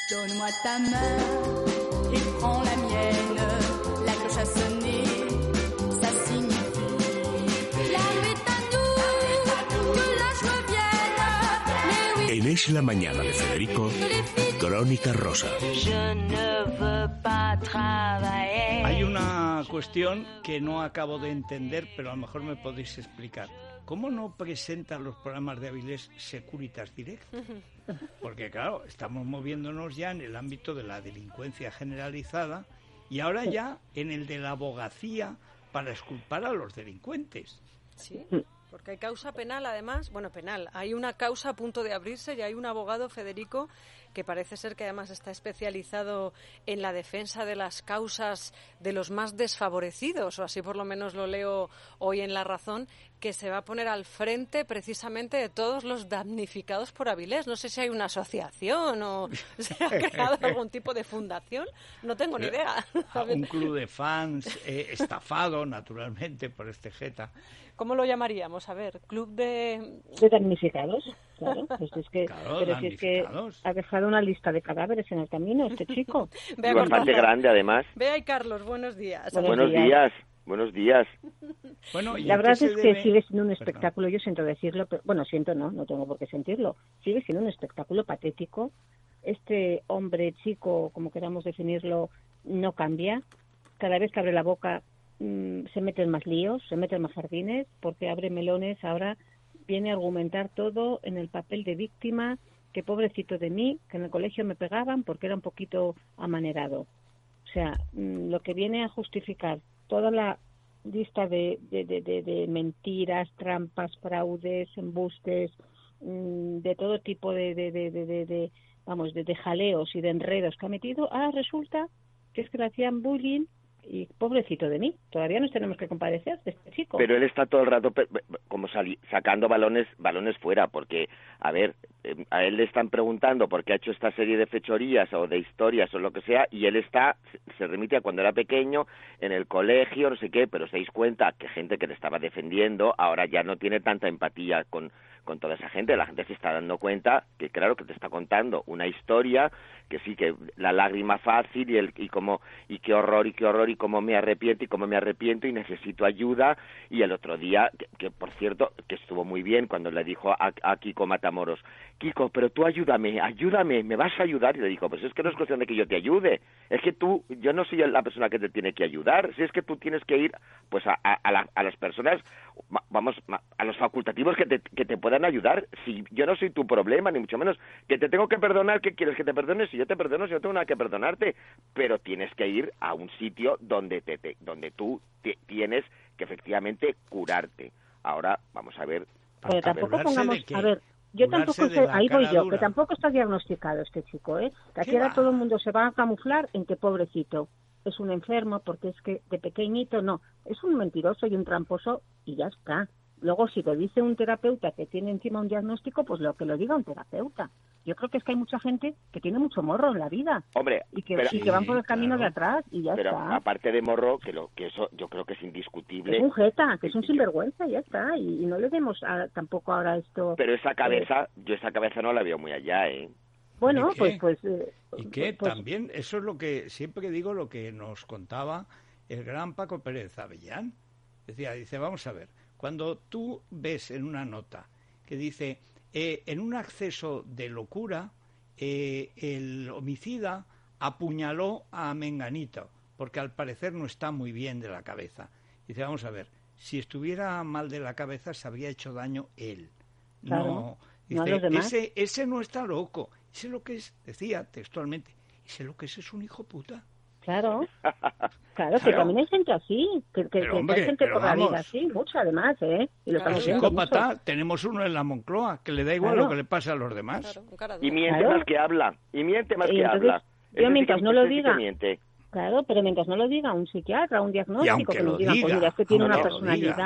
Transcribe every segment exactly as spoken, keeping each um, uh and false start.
Donne-moi ta main et prends la mienne. La cloche a sonné, ça signifie la nuit à nous, que la joie vienne. Mais oui. En Es la Mañana de Federico, Crónica Rosa. Hay una cuestión que no acabo de entender, pero a lo mejor me podéis explicar. ¿Cómo no presentan los programas de Avilés Securitas Direct? Porque claro, estamos moviéndonos ya en el ámbito de la delincuencia generalizada y ahora ya en el de la abogacía para exculpar a los delincuentes. Sí, porque hay causa penal además, bueno, penal, hay una causa a punto de abrirse y hay un abogado, Federico, que parece ser que además está especializado en la defensa de las causas de los más desfavorecidos, o así por lo menos lo leo hoy en La Razón, que se va a poner al frente precisamente de todos los damnificados por Avilés. No sé si hay una asociación o se ha creado algún tipo de fundación, no tengo ni idea. Un club de fans eh, estafado, naturalmente, por este jeta. ¿Cómo lo llamaríamos? A ver, club de... De damnificados, claro. Pues es que, claro, pero si es que ha dejado una lista de cadáveres en el camino este chico. Y bastante grande, además. Bea y Carlos, buenos días. Buenos, buenos días. días. Buenos días. Bueno, la verdad es que sigue siendo un espectáculo, yo siento decirlo, pero, bueno, siento no, no tengo por qué sentirlo, sigue siendo un espectáculo patético. Este hombre, chico, como queramos definirlo, no cambia. Cada vez que abre la boca mmm, se meten más líos, se meten más jardines, porque abre melones, ahora viene a argumentar todo en el papel de víctima, que pobrecito de mí, que en el colegio me pegaban porque era un poquito amanerado. O sea, mmm, lo que viene a justificar toda la lista de, de, de, de, de mentiras, trampas, fraudes, embustes, mmm, de todo tipo de, de, de, de, de, de vamos, de, de jaleos y de enredos que ha metido, ah, resulta que es que le hacían bullying y pobrecito de mí, todavía nos tenemos que compadecer de este chico. Pero él está todo el rato como sali- sacando balones balones fuera, porque, a ver, eh, a él le están preguntando por qué ha hecho esta serie de fechorías o de historias o lo que sea, y él está, se remite a cuando era pequeño, en el colegio, no sé qué, pero os dais cuenta que gente que le estaba defendiendo ahora ya no tiene tanta empatía con con toda esa gente. La gente se está dando cuenta que, claro, que te está contando una historia que sí, que la lágrima fácil y el y como y qué horror y qué horror y cómo me arrepiento y cómo me arrepiento y necesito ayuda. Y el otro día, que, que por cierto, que estuvo muy bien cuando le dijo a, a Kiko Matamoros, Kiko, pero tú ayúdame, ayúdame, me vas a ayudar. Y le dijo, pues es que no es cuestión de que yo te ayude, es que tú, yo no soy la persona que te tiene que ayudar, si es que tú tienes que ir pues a, a, a, la, a las personas, vamos, a los facultativos que te, que te puedan ayudar. Si yo no soy tu problema, ni mucho menos, que te tengo que perdonar, ¿qué quieres que te perdone? Si yo te perdono, si yo no tengo nada que perdonarte, pero tienes que ir a un sitio donde te, te donde tú te, tienes que efectivamente curarte. Ahora, vamos a ver. Pero tampoco pongamos, a ver, yo tampoco sé, ahí voy yo, que tampoco está diagnosticado este chico, ¿eh? Que aquí ahora todo el mundo se va a camuflar en que pobrecito es un enfermo, porque es que de pequeñito no, es un mentiroso y un tramposo y ya está. Luego, si lo dice un terapeuta que tiene encima un diagnóstico, pues lo que lo diga un terapeuta. Yo creo que es que hay mucha gente que tiene mucho morro en la vida. Hombre, y que, pero, y que van por el camino claro. de atrás y ya pero está. Pero aparte de morro, que lo que eso yo creo que es indiscutible. Es un jeta, que es un sinvergüenza y ya está. Y, y no le demos a, tampoco ahora esto... Pero esa cabeza, eh, yo esa cabeza no la veo muy allá, ¿eh? Bueno, pues... pues eh, ¿Y qué? Pues, También, eso es lo que siempre digo, lo que nos contaba el gran Paco Pérez Avellán. Decía, dice, vamos a ver, cuando tú ves en una nota que dice, eh, en un acceso de locura, eh, el homicida apuñaló a Menganito, porque al parecer no está muy bien de la cabeza. Dice, vamos a ver, si estuviera mal de la cabeza se habría hecho daño él. Claro, no, dice, no a los demás. Ese, ese no está loco. Ese lo que es, decía textualmente, ese lo que es es un hijo puta. Claro, claro, que también hay gente así, que, que, pero, que hombre, hay gente pero por vamos, la vida así, mucho además, ¿eh? Y lo claro, estamos viendo psicópata, mucho. tenemos uno en la Moncloa, que le da igual claro. lo que le pasa a los demás. Claro, y miente claro. más que habla, y miente más y que entonces, habla. Yo ese mientras sí que, no lo sí diga, miente. Claro, pero mientras no lo diga un psiquiatra, un diagnóstico, que nos digan, diga, pues mira, es que tiene una aunque personalidad,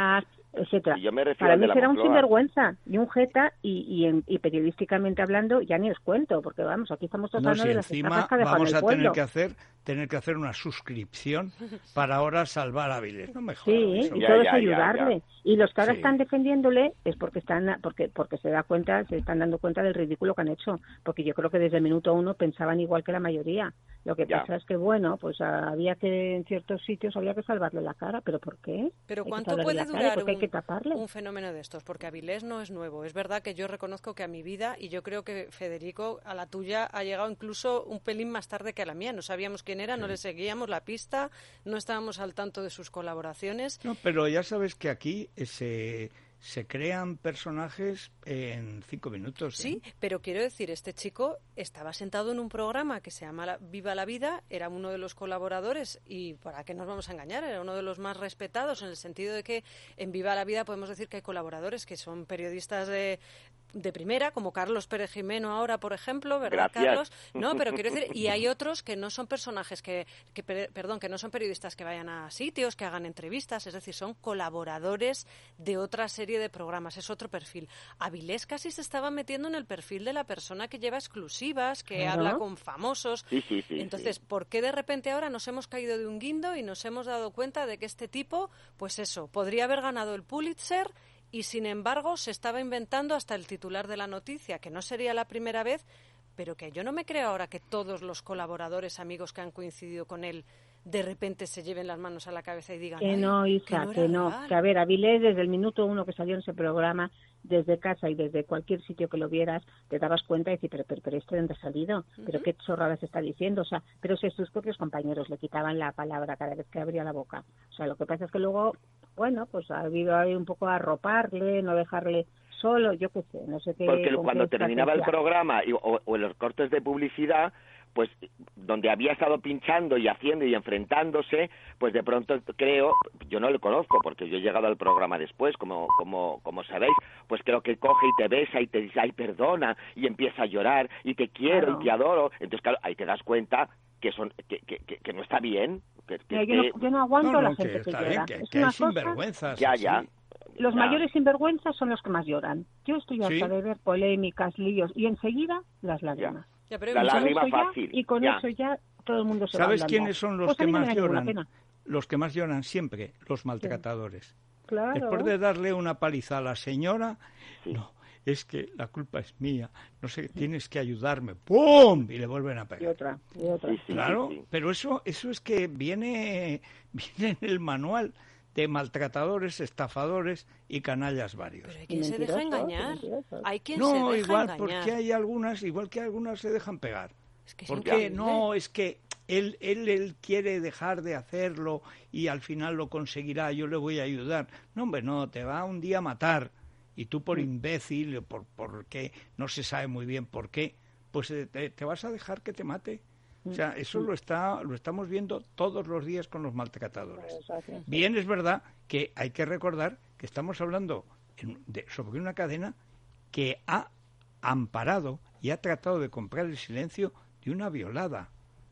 etcétera. Y yo me refiero Para al mí de la será un Moncloa. sinvergüenza y un jeta y, y, en- y periodísticamente hablando ya ni os cuento, porque vamos, aquí estamos No, tratando si de las encima estafas que ha dejado en vamos el a pueblo. tener que hacer tener que hacer una suscripción para ahora salvar a Avilés. No me Sí, jodas eso. y Ya, todo ya, es ayudarle. ya, Y los que ahora Sí. están defendiéndole es porque están porque porque se da cuenta, se están dando cuenta del ridículo que han hecho. Porque yo creo que desde el minuto uno pensaban igual que la mayoría. Lo que Ya. pasa es que, bueno, pues ah, había que, en ciertos sitios había que salvarle la cara. ¿Pero por qué? Pero Hay que ¿cuánto salvarle puede la cara, durar porque hay que un, taparle. un fenómeno de estos? Porque Avilés no es nuevo. Es verdad que yo reconozco que a mi vida, y yo creo que Federico, a la tuya, ha llegado incluso un pelín más tarde que a la mía. No sabíamos quién era, no le seguíamos la pista, no estábamos al tanto de sus colaboraciones. No, pero ya sabes que aquí eh, se, se crean personajes en cinco minutos. ¿eh? Sí, pero quiero decir, este chico estaba sentado en un programa que se llama La- Viva la Vida, era uno de los colaboradores y, para qué nos vamos a engañar, era uno de los más respetados en el sentido de que en Viva la Vida podemos decir que hay colaboradores que son periodistas de, de primera, como Carlos Pérez Jimeno ahora, por ejemplo, ¿verdad, Gracias. Carlos? No, pero quiero decir, y hay otros que no son personajes que, que, per- perdón, que no son periodistas que vayan a sitios, que hagan entrevistas, es decir, son colaboradores de otra serie de programas, es otro perfil. Avilés casi se estaba metiendo en el perfil de la persona que lleva exclusivas, que Claro. habla con famosos. Sí, sí, sí. Entonces, sí. ¿por qué de repente ahora nos hemos caído de un guindo y nos hemos dado cuenta de que este tipo, pues eso, podría haber ganado el Pulitzer y sin embargo se estaba inventando hasta el titular de la noticia, que no sería la primera vez, pero que yo no me creo ahora que todos los colaboradores, amigos que han coincidido con él, de repente se lleven las manos a la cabeza y digan Que "Ay, no, Isa, que no, que era no. real". Que a ver, Avilés, desde el minuto uno que salió en ese programa, desde casa y desde cualquier sitio que lo vieras, te dabas cuenta y decir, pero, pero, pero ¿este de dónde ha salido? ¿Pero qué chorradas está diciendo? O sea, pero si sus propios compañeros le quitaban la palabra cada vez que abría la boca. O sea, lo que pasa es que luego, bueno, pues ha habido ahí un poco a arroparle, no dejarle solo, yo qué sé, no sé qué. Porque con cuando qué terminaba el estrategia. programa y- o, o en los cortes de publicidad, pues donde había estado pinchando y haciendo y enfrentándose, pues de pronto creo, yo no le conozco porque yo he llegado al programa después, como como como sabéis, pues creo que coge y te besa y te dice, ay, perdona, y empieza a llorar y te quiero Claro. y te adoro. Entonces, claro, ahí te das cuenta que son que, que, que, que no está bien. Que, que, Mira, yo, que- no, yo no aguanto No, a la no, que gente que está llora. bien, que, Es que una hay cosa- sinvergüenzas. Ya, así. ya. Los Ya. mayores sinvergüenzas son los que más lloran. Yo estoy harta Sí. de ver polémicas, líos, y enseguida las lágrimas. Ya, pero hay La mucha- Con lágrima eso ya- fácil, y con ya. eso ya todo el mundo se va a ¿Sabes ablandar. quiénes son los Pues a que mí no me más da ninguna lloran? pena. Los que más lloran siempre, los maltratadores. Claro. Después de darle una paliza a la señora, Sí. no, es que la culpa es mía, no sé, tienes que ayudarme, ¡pum! Y le vuelven a Y pegar. otra, y otra. Sí, sí, Claro, sí, sí. pero eso eso es que viene, viene en el manual de maltratadores, estafadores y canallas varios. Pero hay Y quien se deja mentirosos, y engañar. mentirosos. Hay quien se No, deja igual, engañar. porque hay algunas, igual que algunas se dejan pegar. Es que es Porque increíble. no, es que él, él, él quiere dejar de hacerlo y al final lo conseguirá, yo le voy a ayudar. No, hombre, no, te va un día a matar. Y tú por imbécil, por porque no se sabe muy bien por qué, pues eh, te, te vas a dejar que te mate. O sea, eso lo está lo estamos viendo todos los días con los maltratadores. O sea, que- Bien es verdad que hay que recordar que estamos hablando en- de- sobre una cadena que ha amparado y ha tratado de comprar el silencio de una violada.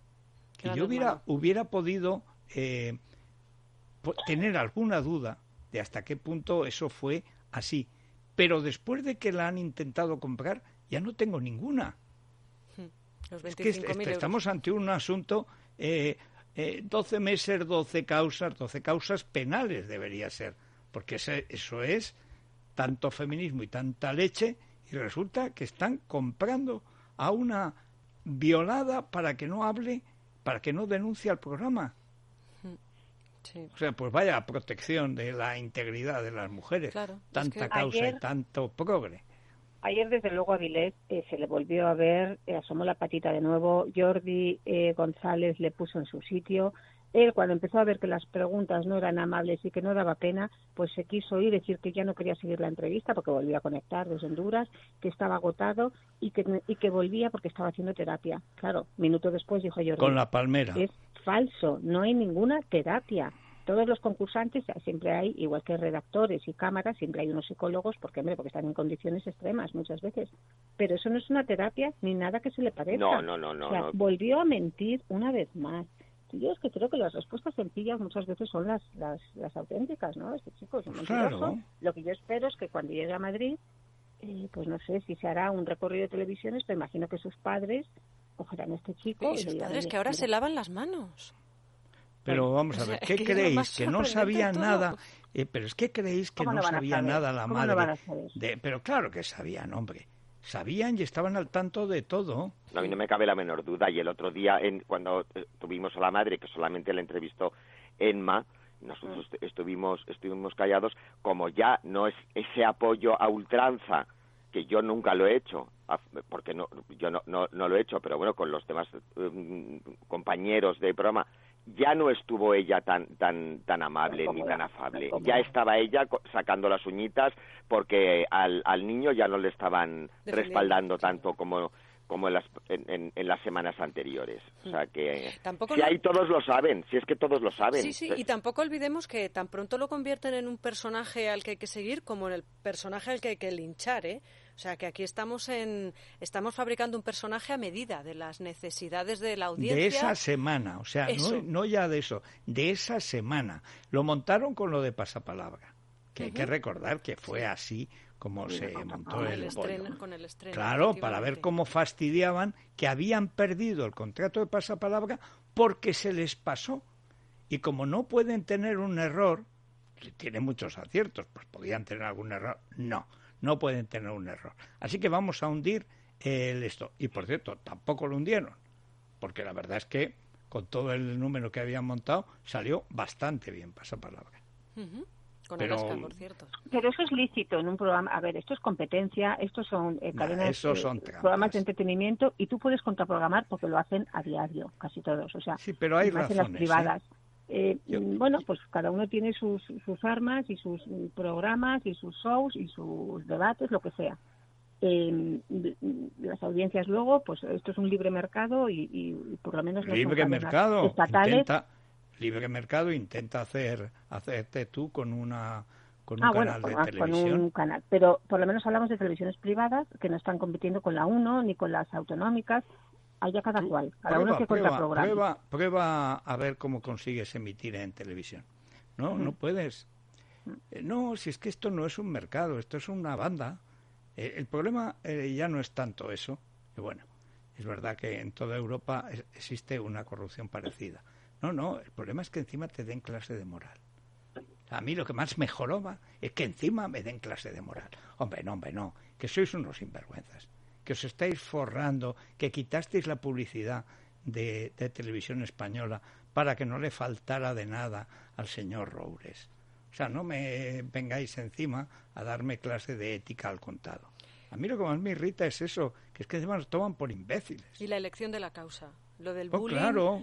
Que Gran yo hubiera, hermano. hubiera podido eh, po- tener alguna duda de hasta qué punto eso fue así. Pero después de que la han intentado comprar, ya no tengo ninguna. Los Es que veinticinco est- mil euros. estamos ante un asunto, eh, eh, doce meses, doce causas, doce causas penales debería ser, porque ese- eso es tanto feminismo y tanta leche, y resulta que están comprando a una violada para que no hable, para que no denuncie al programa. Sí. O sea, pues vaya protección de la integridad de las mujeres, Claro, es tanta que causa ayer- y tanto progre. Ayer, desde luego, a Avilés eh, se le volvió a ver, eh, asomó la patita de nuevo. Jordi eh, González le puso en su sitio. Él, cuando empezó a ver que las preguntas no eran amables y que no daba pena, pues se quiso ir, decir que ya no quería seguir la entrevista porque volvía a conectar desde Honduras, que estaba agotado y que, y que volvía porque estaba haciendo terapia. Claro, minuto después dijo Jordi, Con la palmera. es falso, no hay ninguna terapia. Todos los concursantes, siempre hay, igual que redactores y cámaras, siempre hay unos psicólogos, porque hombre, porque están en condiciones extremas muchas veces. Pero eso no es una terapia ni nada que se le parezca. No, no, no, no, O sea, no. volvió a mentir una vez más. Yo es que creo que las respuestas sencillas muchas veces son las las, las auténticas, ¿no? Este chico es un Pues mentiroso. claro. Lo que yo espero es que cuando llegue a Madrid, eh, pues no sé si se hará un recorrido de televisiones, pero imagino que sus padres cogerán a este chico Y y sus le dirán, padres "Oye, que ahora mira, se lavan las manos. Pero vamos a o sea, ver, es ¿qué que es lo creéis? más Que no sorprendente sabía de todo. nada. Eh, pero es que creéis que ¿Cómo no no van a sabía saber? nada la ¿Cómo no madre. van a saber? De, pero claro que sabían, hombre. Sabían y estaban al tanto de todo. A mí no me cabe la menor duda. Y el otro día, en, cuando eh, tuvimos a la madre, que solamente la entrevistó Enma, nosotros Mm. estuvimos estuvimos callados, como ya no es ese apoyo a ultranza, que yo nunca lo he hecho, a- porque no yo no, no, no lo he hecho, pero bueno, con los demás eh, compañeros de programa, ya no estuvo ella tan tan tan amable ni tan afable. Ya estaba ella co- sacando las uñitas porque al, al niño ya no le estaban Defendiendo, respaldando sí. tanto como como en las, en, en- en las semanas anteriores. O sea que Tampoco si lo- ahí todos lo saben, si es que todos lo saben. Sí, sí, y tampoco olvidemos que tan pronto lo convierten en un personaje al que hay que seguir como en el personaje al que hay que linchar, ¿eh? O sea, que aquí estamos en estamos fabricando un personaje a medida de las necesidades de la audiencia. De esa semana, o sea, no, Eso. no ya de eso, de esa semana. Lo montaron con lo de Pasapalabra, que hay que recordar que fue así como se montó Con el, el pollo. estreno, con el estreno, Claro, para ver efectivamente. cómo fastidiaban que habían perdido el contrato de Pasapalabra porque se les pasó. Y como no pueden tener un error, que tiene muchos aciertos, pues podían tener algún error. No, no pueden tener un error. Así que vamos a hundir el esto. Y por cierto, tampoco lo hundieron, porque la verdad es que con todo el número que habían montado salió bastante bien Pasapalabra. Ujú. Con Pero- Alaska, por cierto. Pero eso es lícito en un programa. A ver, esto es competencia, estos son eh, Nah, cadenas, esos eh, son trampas. programas de entretenimiento y tú puedes contraprogramar porque lo hacen a diario, casi todos. O sea, Sí, pero hay más en las razones, privadas. Eh, Yo- mm, bueno, pues cada uno tiene sus, sus armas y sus mm, programas y sus shows y sus debates, lo que sea. Eh, mm, las audiencias luego, pues esto es un libre mercado y, y por lo menos no son Libre cadenas mercado, estatales. intenta, libre mercado intenta hacer hacerte tú con una con un Ah, bueno, canal con, de ah, con televisión. un canal. Pero por lo menos hablamos de televisiones privadas que no están compitiendo con la uno ni con las autonómicas. Allá cada Tú cual. Cada prueba, uno se prueba, contraprograma. prueba, prueba a ver cómo consigues emitir en televisión. No, no puedes. Eh, No, si es que esto no es un mercado, esto es una banda. Eh, el problema eh, ya no es tanto eso. Y bueno, es verdad que en toda Europa es- existe una corrupción parecida. No, no, el problema es que encima te den clase de moral. A mí lo que más me joroba es que encima me den clase de moral. Hombre, no, hombre, no, que sois unos sinvergüenzas, que os estáis forrando, que quitasteis la publicidad de, de Televisión Española para que no le faltara de nada al señor Roures. O sea, no me vengáis encima a darme clase de ética al contado. A mí lo que más me irrita es eso, que es que encima nos toman por imbéciles. Y la elección de la causa. Lo del Pues bullying. claro.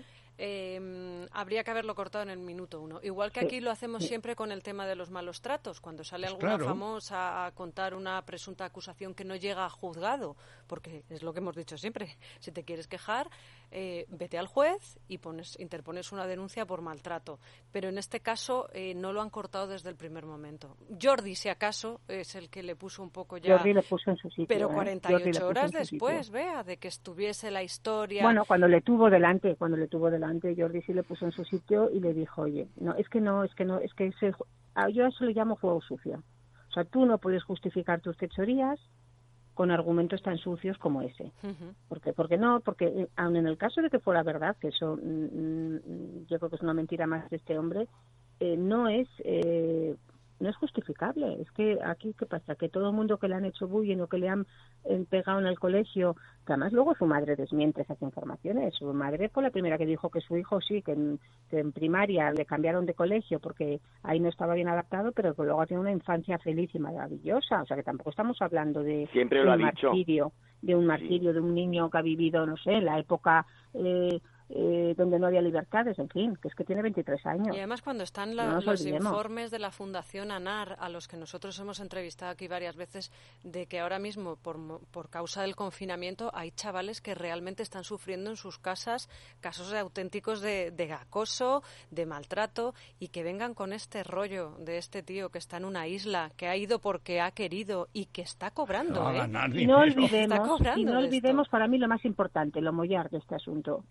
eh, habría que haberlo cortado en el minuto uno. Igual que Sí, aquí lo hacemos sí. siempre con el tema de los malos tratos, cuando sale Pues alguna claro. famosa a contar una presunta acusación que no llega a juzgado, porque es lo que hemos dicho siempre, si te quieres quejar, eh, vete al juez y pones, interpones una denuncia por maltrato. Pero en este caso eh, no lo han cortado desde el primer momento. Jordi, si acaso, es el que le puso un poco ya... Jordi le puso en su sitio. Pero ¿eh? cuarenta y Jordi le ocho puso horas en su sitio. después, vea, de que estuviese la historia... Bueno, cuando le tuvo delante, cuando le tuvo delante, Jordi sí le puso en su sitio y le dijo, oye, no, es que no, es que no, es que ese, ah, yo a eso le llamo juego sucio. O sea, tú no puedes justificar tus fechorías con argumentos tan sucios como ese. Ujú. Porque, porque no, porque eh, aun en el caso de que fuera verdad, que eso mm, mm, yo creo que es una mentira más de este hombre, eh, no es eh, no es justificable. Es que aquí, ¿qué pasa? Que todo el mundo que le han hecho bullying o que le han eh, pegado en el colegio, que además luego su madre desmiente esas informaciones. Su madre fue la primera que dijo que su hijo sí, que en, que en primaria le cambiaron de colegio porque ahí no estaba bien adaptado, pero que luego ha tenido una infancia feliz y maravillosa. O sea, que tampoco estamos hablando de, Siempre de lo un ha dicho. martirio, de un martirio, de un niño que ha vivido, no sé, en la época eh, eh, donde no había libertades, en fin, que es que tiene veintitrés años. Y además cuando están la- No nos los olvidemos. informes de la Fundación ANAR, a los que nosotros hemos entrevistado aquí varias veces, de que ahora mismo, por, mo- por causa del confinamiento, hay chavales que realmente están sufriendo en sus casas casos de auténticos de, de acoso, de maltrato, y que vengan con este rollo de este tío que está en una isla, que ha ido porque ha querido y que está cobrando, No, a ¿eh? ganar Y no dinero. olvidemos, Está cobrando y no de olvidemos esto. para mí lo más importante, lo mollar de este asunto, que este chico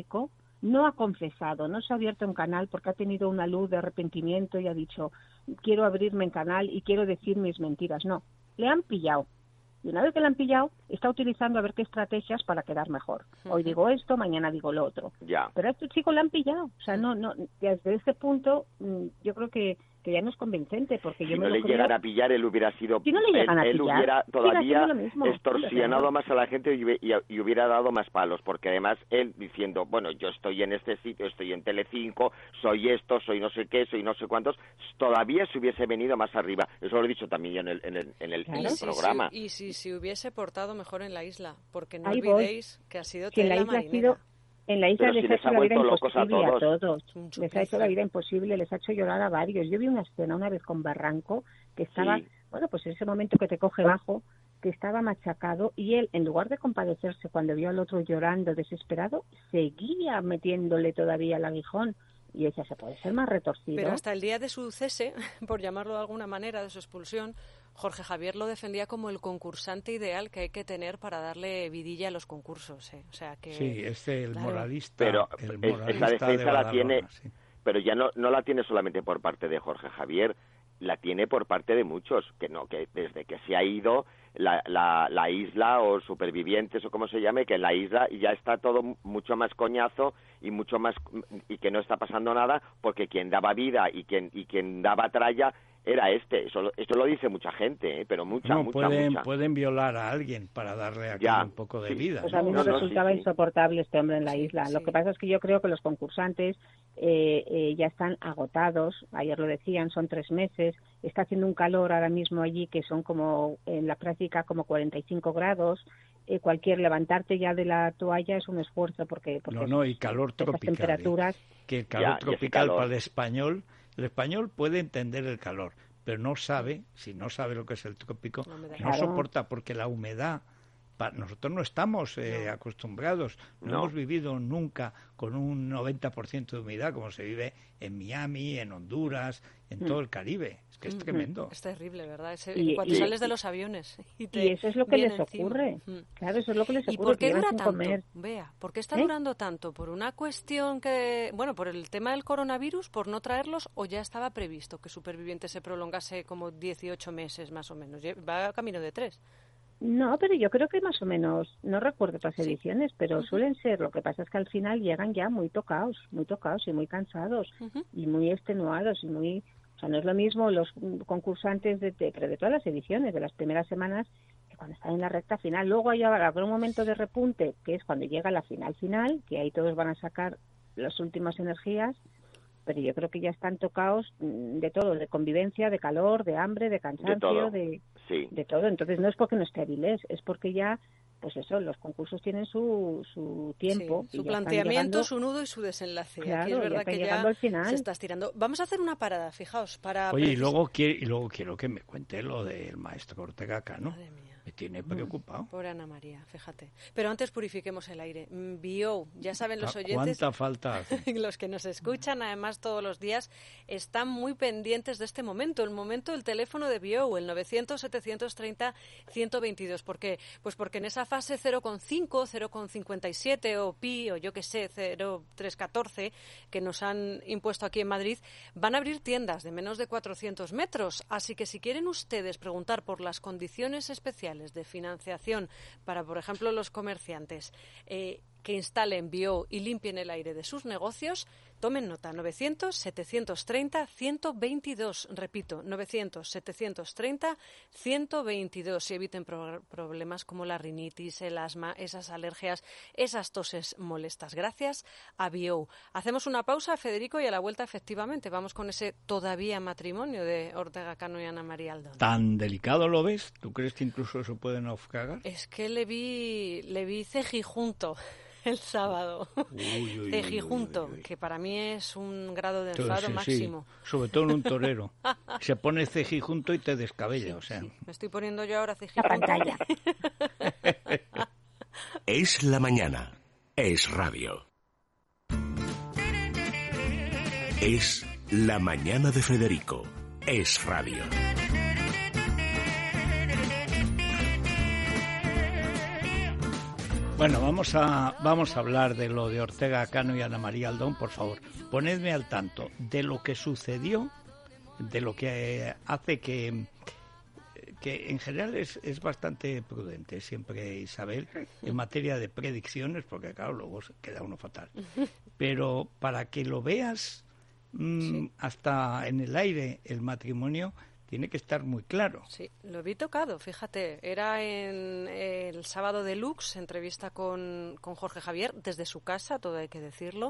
público, no ha confesado, no se ha abierto un canal porque ha tenido una luz de arrepentimiento y ha dicho, quiero abrirme en canal y quiero decir mis mentiras. No, le han pillado. Y una vez que le han pillado, está utilizando a ver qué estrategias para quedar mejor. Hoy digo esto, mañana digo lo otro. Ya. Pero a este chico le han pillado. O sea, no, no, desde este punto, yo creo que, que ya no es convencente, porque si yo no me le lo creo... llegara a pillar, él hubiera sido... Si no le llegan él, a él pillar, hubiera todavía mismo, extorsionado más a la gente y, y, y hubiera dado más palos, porque además él diciendo, bueno, yo estoy en este sitio, estoy en Telecinco, soy esto, soy no sé qué, soy no sé cuántos, todavía se hubiese venido más arriba. Eso lo he dicho también yo en el, en el, en el, claro. en el y si, programa. Si, y si se si hubiese portado mejor en la isla, porque no Ahí olvidéis voy. que ha sido que en la tela isla ha marinera. sido En la isla Pero les si ha les hecho ha la vida vuelto locos a imposible a todos. todos. Les ha hecho la vida imposible, les ha hecho llorar a varios. Yo vi una escena una vez con Barranco que estaba, Sí. bueno, pues en ese momento que te coge bajo, que estaba machacado y él, en lugar de compadecerse cuando vio al otro llorando desesperado, seguía metiéndole todavía el aguijón. Y ella se puede ser más retorcido. Pero hasta el día de su cese, por llamarlo de alguna manera, de su expulsión, Jorge Javier lo defendía como el concursante ideal que hay que tener para darle vidilla a los concursos. ¿eh? O sea que, sí, es el claro. moralista. Pero el es- moralista esa defensa de la Badalona, tiene, sí. pero ya no, no la tiene solamente por parte de Jorge Javier, la tiene por parte de muchos, que no, que desde que se ha ido la, la, la isla o supervivientes o como se llame, que en la isla ya está todo mucho más coñazo y mucho más y que no está pasando nada porque quien daba vida y quien y quien daba tralla era este. Eso, esto lo dice mucha gente, ¿eh? Pero mucha, no, mucha, pueden, mucha. pueden violar a alguien para darle aquí Ya, un poco de sí. vida. Pues ¿no? a mí me No, no, resultaba sí, sí. insoportable este hombre en la Sí, isla. sí. Lo que pasa es que yo creo que los concursantes eh, eh, ya están agotados. Ayer lo decían, son tres meses. Está haciendo un calor ahora mismo allí que son como, en la práctica, como cuarenta y cinco grados. Eh, cualquier levantarte ya de la toalla es un esfuerzo porque... porque No, no, y calor esas tropical. ¿eh? temperaturas... Que el calor Ya, y ese tropical calor. para el español, el español puede entender el calor, pero no sabe, si no sabe lo que es el trópico, La humedad. no Claro. soporta porque la humedad, pa- nosotros no estamos eh, acostumbrados, no, No. hemos vivido nunca con un noventa por ciento de humedad como se vive en Miami, en Honduras, en todo el Caribe. Es que es tremendo. Es terrible, ¿verdad? Es, Y- cuando y- sales de los aviones y, te Y eso es lo que viene les encima. ocurre. Mm. Claro, eso es lo que les ¿Y ocurre. por que qué llevan dura sin tanto? comer. Vea, ¿por qué está ¿Eh? durando tanto? ¿Por una cuestión que, bueno, por el tema del coronavirus, por no traerlos, o ya estaba previsto que Superviviente se prolongase como dieciocho meses más o menos? Lle- Va a camino de tres. No, pero yo creo que más o menos, no recuerdo otras Sí. ediciones, pero Ujú. suelen ser, lo que pasa es que al final llegan ya muy tocados, muy tocados y muy cansados Ujú. y muy extenuados y muy, o sea, no es lo mismo los mm, concursantes de, de, pero de todas las ediciones, de las primeras semanas, que cuando están en la recta final. Luego hay ahora habrá un momento de repunte, que es cuando llega la final final, que ahí todos van a sacar las últimas energías, pero yo creo que ya están tocados mm, de todo, de convivencia, de calor, de hambre, de cansancio, todo. de Sí. de todo. Entonces no es porque no esté Avilés, es porque ya, pues eso, los concursos tienen su, su tiempo. Sí, y su ya están planteamiento, llegando- su nudo y su desenlace. Aquí Claro, es ya verdad están que llegando ya al final. se está estirando. Vamos a hacer una parada, fijaos, para... Oye, y precis- luego, quiere, y luego quiero que me cuente lo del maestro Ortega Cano. Madre mía. Me tiene preocupado. Pobre Ana María, fíjate. Pero antes purifiquemos el aire. Mm, Bio, ya saben los Ah, oyentes, ¿Cuánta falta hace? los que nos escuchan además todos los días, están muy pendientes de este momento, el momento del teléfono de Bio, el novecientos, setecientos treinta, ciento veintidós. ¿Por qué? Pues porque en esa fase cero coma cinco, cero coma cincuenta y siete o pi o yo qué sé, cero coma trescientos catorce que nos han impuesto aquí en Madrid, van a abrir tiendas de menos de cuatrocientos metros. Así que si quieren ustedes preguntar por las condiciones especiales de financiación para, por ejemplo, los comerciantes eh, que instalen Bio y limpien el aire de sus negocios, tomen nota, novecientos, setecientos treinta, ciento veintidós. Repito, novecientos, setecientos treinta, ciento veintidós. Y eviten pro- problemas como la rinitis, el asma, esas alergias, esas toses molestas. Gracias a Bio. Hacemos una pausa, Federico, y a la vuelta, efectivamente, vamos con ese todavía matrimonio de Ortega Cano y Ana María Aldón. ¿Tan delicado lo ves? ¿Tú crees que incluso eso puede naufragar? Es que le vi, le vi cejijunto el sábado. Uy, uy, Cejijunto, uy, uy, uy. que para mí es un grado de Entonces, enfado sí, máximo. sí, sobre todo en un torero. Se pone cejijunto y te descabella, Sí, o sea. sí. Me estoy poniendo yo ahora cejijunto. Arrancalla. Es la mañana. Es radio. Es la mañana de Federico. Es radio. Bueno, vamos a vamos a hablar de lo de Ortega Cano y Ana María Aldón, por favor. Ponedme al tanto de lo que sucedió, de lo que hace que, que en general es, es bastante prudente siempre Isabel en materia de predicciones, porque claro, luego queda uno fatal. Pero para que lo veas mmm, sí. hasta en el aire el matrimonio, tiene que estar muy claro. Sí, lo vi tocado, fíjate. Era en el sábado de Lux, entrevista con, con Jorge Javier, desde su casa, todo hay que decirlo.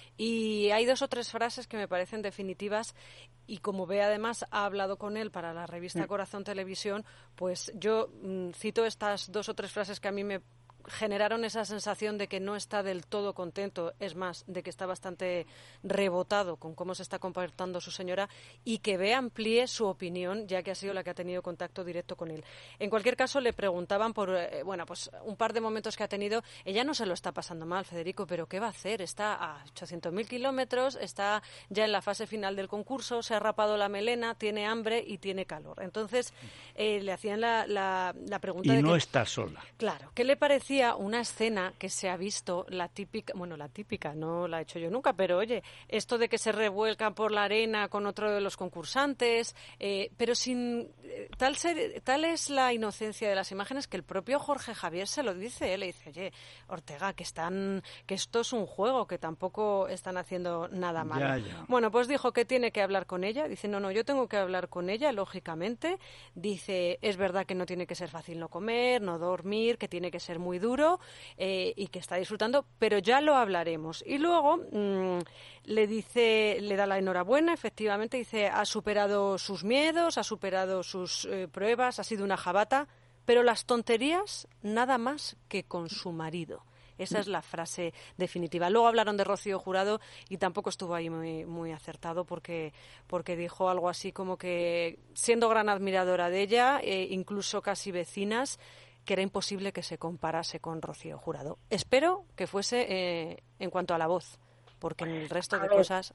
Y hay dos o tres frases que me parecen definitivas. Y como ve, además, ha hablado con él para la revista Corazón Televisión, pues yo mmm, cito estas dos o tres frases que a mí me generaron esa sensación de que no está del todo contento, es más, de que está bastante rebotado con cómo se está comportando su señora y que Bea amplíe su opinión, ya que ha sido la que ha tenido contacto directo con él. En cualquier caso, le preguntaban por, eh, bueno, pues un par de momentos que ha tenido. Ella no se lo está pasando mal, Federico, pero ¿qué va a hacer? Está a ochocientos mil kilómetros, está ya en la fase final del concurso, se ha rapado la melena, tiene hambre y tiene calor. Entonces, eh, le hacían la, la, la pregunta y de no que, está sola. Claro, ¿qué le parecía una escena que se ha visto, la típica, bueno, la típica, no la he hecho yo nunca, pero oye, esto de que se revuelcan por la arena con otro de los concursantes, eh, pero sin eh, tal ser, tal es la inocencia de las imágenes que el propio Jorge Javier se lo dice, él le dice, oye, Ortega, que están, que esto es un juego, que tampoco están haciendo nada malo. Ya, ya. Bueno, pues dijo que tiene que hablar con ella, dice, no, no, yo tengo que hablar con ella, lógicamente, dice, es verdad que no tiene que ser fácil no comer, no dormir, que tiene que ser muy duro eh, y que está disfrutando, pero ya lo hablaremos. Y luego mmm, le dice, le da la enhorabuena, efectivamente, dice, ha superado sus miedos, ha superado sus eh, pruebas, ha sido una jabata, pero las tonterías nada más que con su marido. Esa es la frase definitiva. Luego hablaron de Rocío Jurado y tampoco estuvo ahí muy, muy acertado porque, porque dijo algo así como que, siendo gran admiradora de ella, eh, incluso casi vecinas, que era imposible que se comparase con Rocío Jurado. Espero que fuese eh, en cuanto a la voz, porque en el resto de cosas...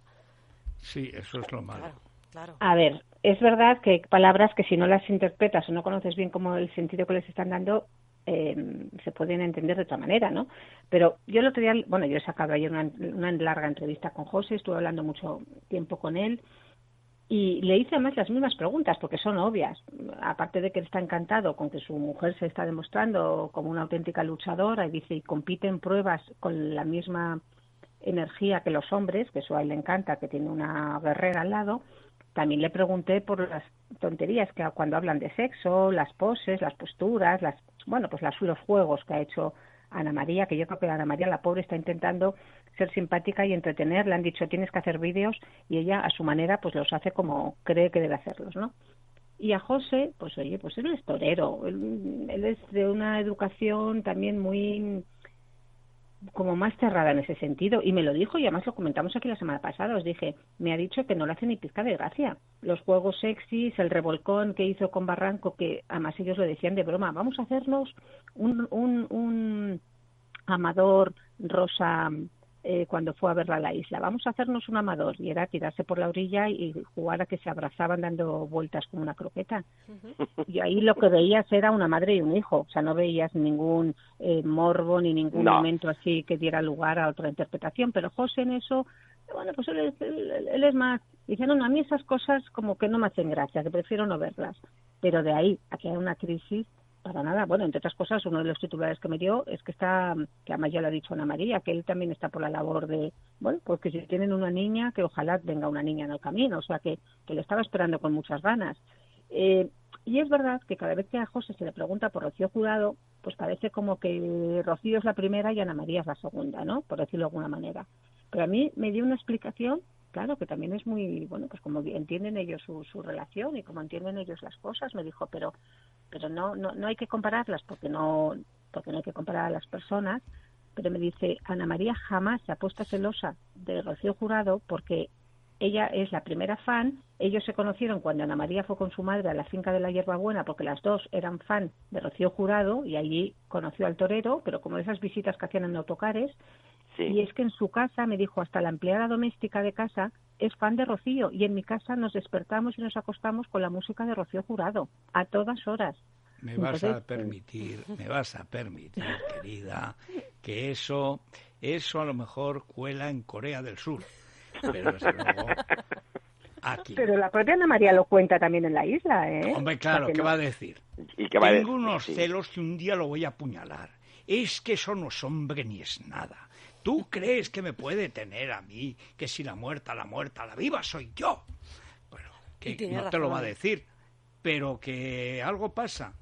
Sí, eso es lo malo. Claro, claro. A ver, es verdad que hay palabras que si no las interpretas o no conoces bien cómo el sentido que les están dando, eh, se pueden entender de otra manera, ¿no? Pero yo el otro día, bueno, yo he sacado ayer una, una larga entrevista con José, estuve hablando mucho tiempo con él, y le hice además las mismas preguntas, porque son obvias. Aparte de que él está encantado con que su mujer se está demostrando como una auténtica luchadora, y dice, y compite en pruebas con la misma energía que los hombres, que eso a él le encanta, que tiene una guerrera al lado. También le pregunté por las tonterías que cuando hablan de sexo, las poses, las posturas, las bueno, pues las, los juegos que ha hecho Ana María, que yo creo que Ana María, la pobre, está intentando ser simpática y entretener. Le han dicho, tienes que hacer vídeos, y ella a su manera pues los hace como cree que debe hacerlos, ¿no? Y a José, pues oye, pues él es torero, él, él es de una educación también muy como más cerrada en ese sentido, y me lo dijo, y además lo comentamos aquí la semana pasada. Os dije, me ha dicho que no le hace ni pizca de gracia los juegos sexys, el revolcón que hizo con Barranco, que además ellos lo decían de broma, vamos a hacernos un, un, un Amador Rosa eh, cuando fue a verla a la isla, vamos a hacernos un Amador, y era tirarse por la orilla y jugar a que se abrazaban dando vueltas como una croqueta. Uh-huh. Y ahí lo que veías era una madre y un hijo, o sea, no veías ningún eh, morbo ni ningún no. momento así que diera lugar a otra interpretación. Pero José en eso, bueno, pues él, él, él es más, dice, no, no, a mí esas cosas como que no me hacen gracia, que prefiero no verlas. Pero de ahí a que haya una crisis, para nada. Bueno, entre otras cosas, uno de los titulares que me dio es que está, que además ya lo ha dicho Ana María, que él también está por la labor de, bueno, pues que si tienen una niña, que ojalá venga una niña en el camino, o sea, que, que le estaba esperando con muchas ganas. Eh, y es verdad que cada vez que a José se le pregunta por Rocío Jurado, pues parece como que Rocío es la primera y Ana María es la segunda, ¿no? Por decirlo de alguna manera. Pero a mí me dio una explicación, claro, que también es muy, bueno, pues como entienden ellos su, su relación y como entienden ellos las cosas, me dijo, pero pero no, no no hay que compararlas porque no porque no hay que comparar a las personas. Pero me dice, Ana María jamás se ha puesto celosa de Rocío Jurado porque ella es la primera fan. Ellos se conocieron cuando Ana María fue con su madre a la finca de la Hierbabuena, porque las dos eran fan de Rocío Jurado, y allí conoció al torero, pero como esas visitas que hacían en autocares. Sí. Y es que en su casa, me dijo, hasta la empleada doméstica de casa es fan de Rocío, y en mi casa nos despertamos y nos acostamos con la música de Rocío Jurado a todas horas. Me vas Entonces, a permitir, me vas a permitir, querida, que eso, eso a lo mejor cuela en Corea del Sur, pero desde luego aquí. Pero la propia Ana María lo cuenta también en la isla, ¿eh? Hombre, claro, ¿qué no? va a decir? ¿Y qué va a Tengo decir? unos Sí. celos que un día lo voy a apuñalar. Es que eso no es hombre ni es nada. ¿Tú crees que me puede tener a mí, que si la muerta, la muerta, la viva soy yo? Bueno, que Y tiene no te lo razón. va a decir, pero que algo pasa.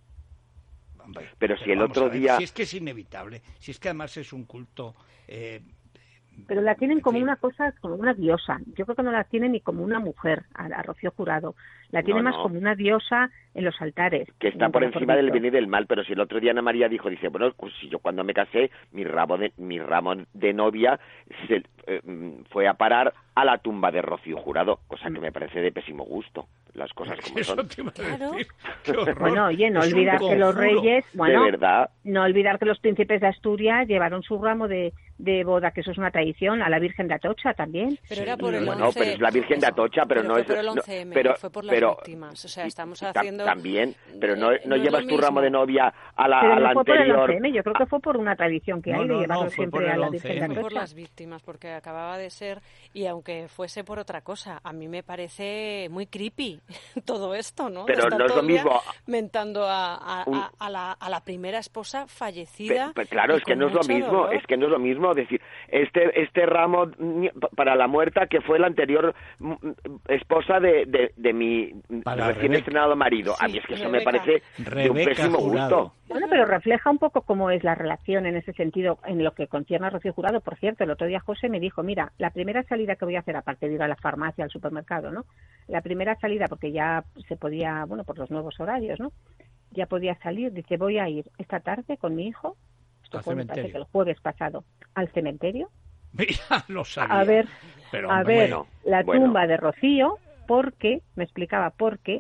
Hombre, Pero si el vamos otro a ver, día- Si es que es inevitable, si es que además es un culto... Eh, Pero la tienen en como fin. una cosa, como una diosa. Yo creo que no la tienen ni como una mujer, a, a Rocío Jurado. La tiene No, más no. como una diosa en los altares. Que está por nunca mejor encima del dicho. bien y del mal, pero si el otro día Ana María dijo, dice, bueno, pues si yo cuando me casé, mi ramo de, mi ramo de novia se, eh, mm, fue a parar a la tumba de Rocío Jurado, cosa que me parece de pésimo gusto, las cosas como Eso son. te iba a Claro. decir. Qué horror. Bueno, oye, no Es un olvidar que los conjuro. reyes, bueno, De verdad, no olvidar que los príncipes de Asturias llevaron su ramo de, de boda, que eso es una tradición, a la Virgen de Atocha también. Pero Sí, era por el bueno, once... pero es la Virgen de eso, Atocha, pero, no fue es... por el no, once eme, pero, fue por las pero- víctimas. O sea, y- estamos y ta- haciendo... También, pero no, Eh, no no es llevas lo tu ramo mismo. de novia a la, Pero a la no fue por el anterior... once eme, yo creo que fue por una tradición que No, hay de no, no, llevarlo fue por siempre a el la once Virgen de eme. Fue por Atocha. las víctimas, porque acababa de ser, y aunque fuese por otra cosa, a mí me parece muy creepy todo esto, ¿no? De Pero estar no es todo lo el día mismo. mentando a, a- Un- a- a la, a la primera esposa Pe- fallecida. pe- claro, y es que con no es lo mucho mismo, dolor. es que no es lo mismo decir, este este ramo mm, pa- para la muerta que fue la anterior mm, mm, esposa de, de, de mi Para recién Rebeca. estrenado marido. A Sí, mí es que eso me Rebeca. parece de un Rebeca pésimo Jurado. gusto. Bueno, pero refleja un poco cómo es la relación en ese sentido, en lo que concierne a Rocío Jurado. Por cierto, el otro día José me dijo, mira, la primera salida que voy a hacer, aparte de ir a la farmacia, al supermercado, ¿no? La primera salida, porque ya se podía, bueno, por los nuevos horarios, ¿no? Ya podía salir, dice, voy a ir esta tarde con mi hijo, esto Al fue, me parece cementerio. que el jueves pasado, al cementerio, Mira, lo sabía. a ver, Pero, a hombre, ver bueno, la bueno. tumba de Rocío, porque, me explicaba por qué,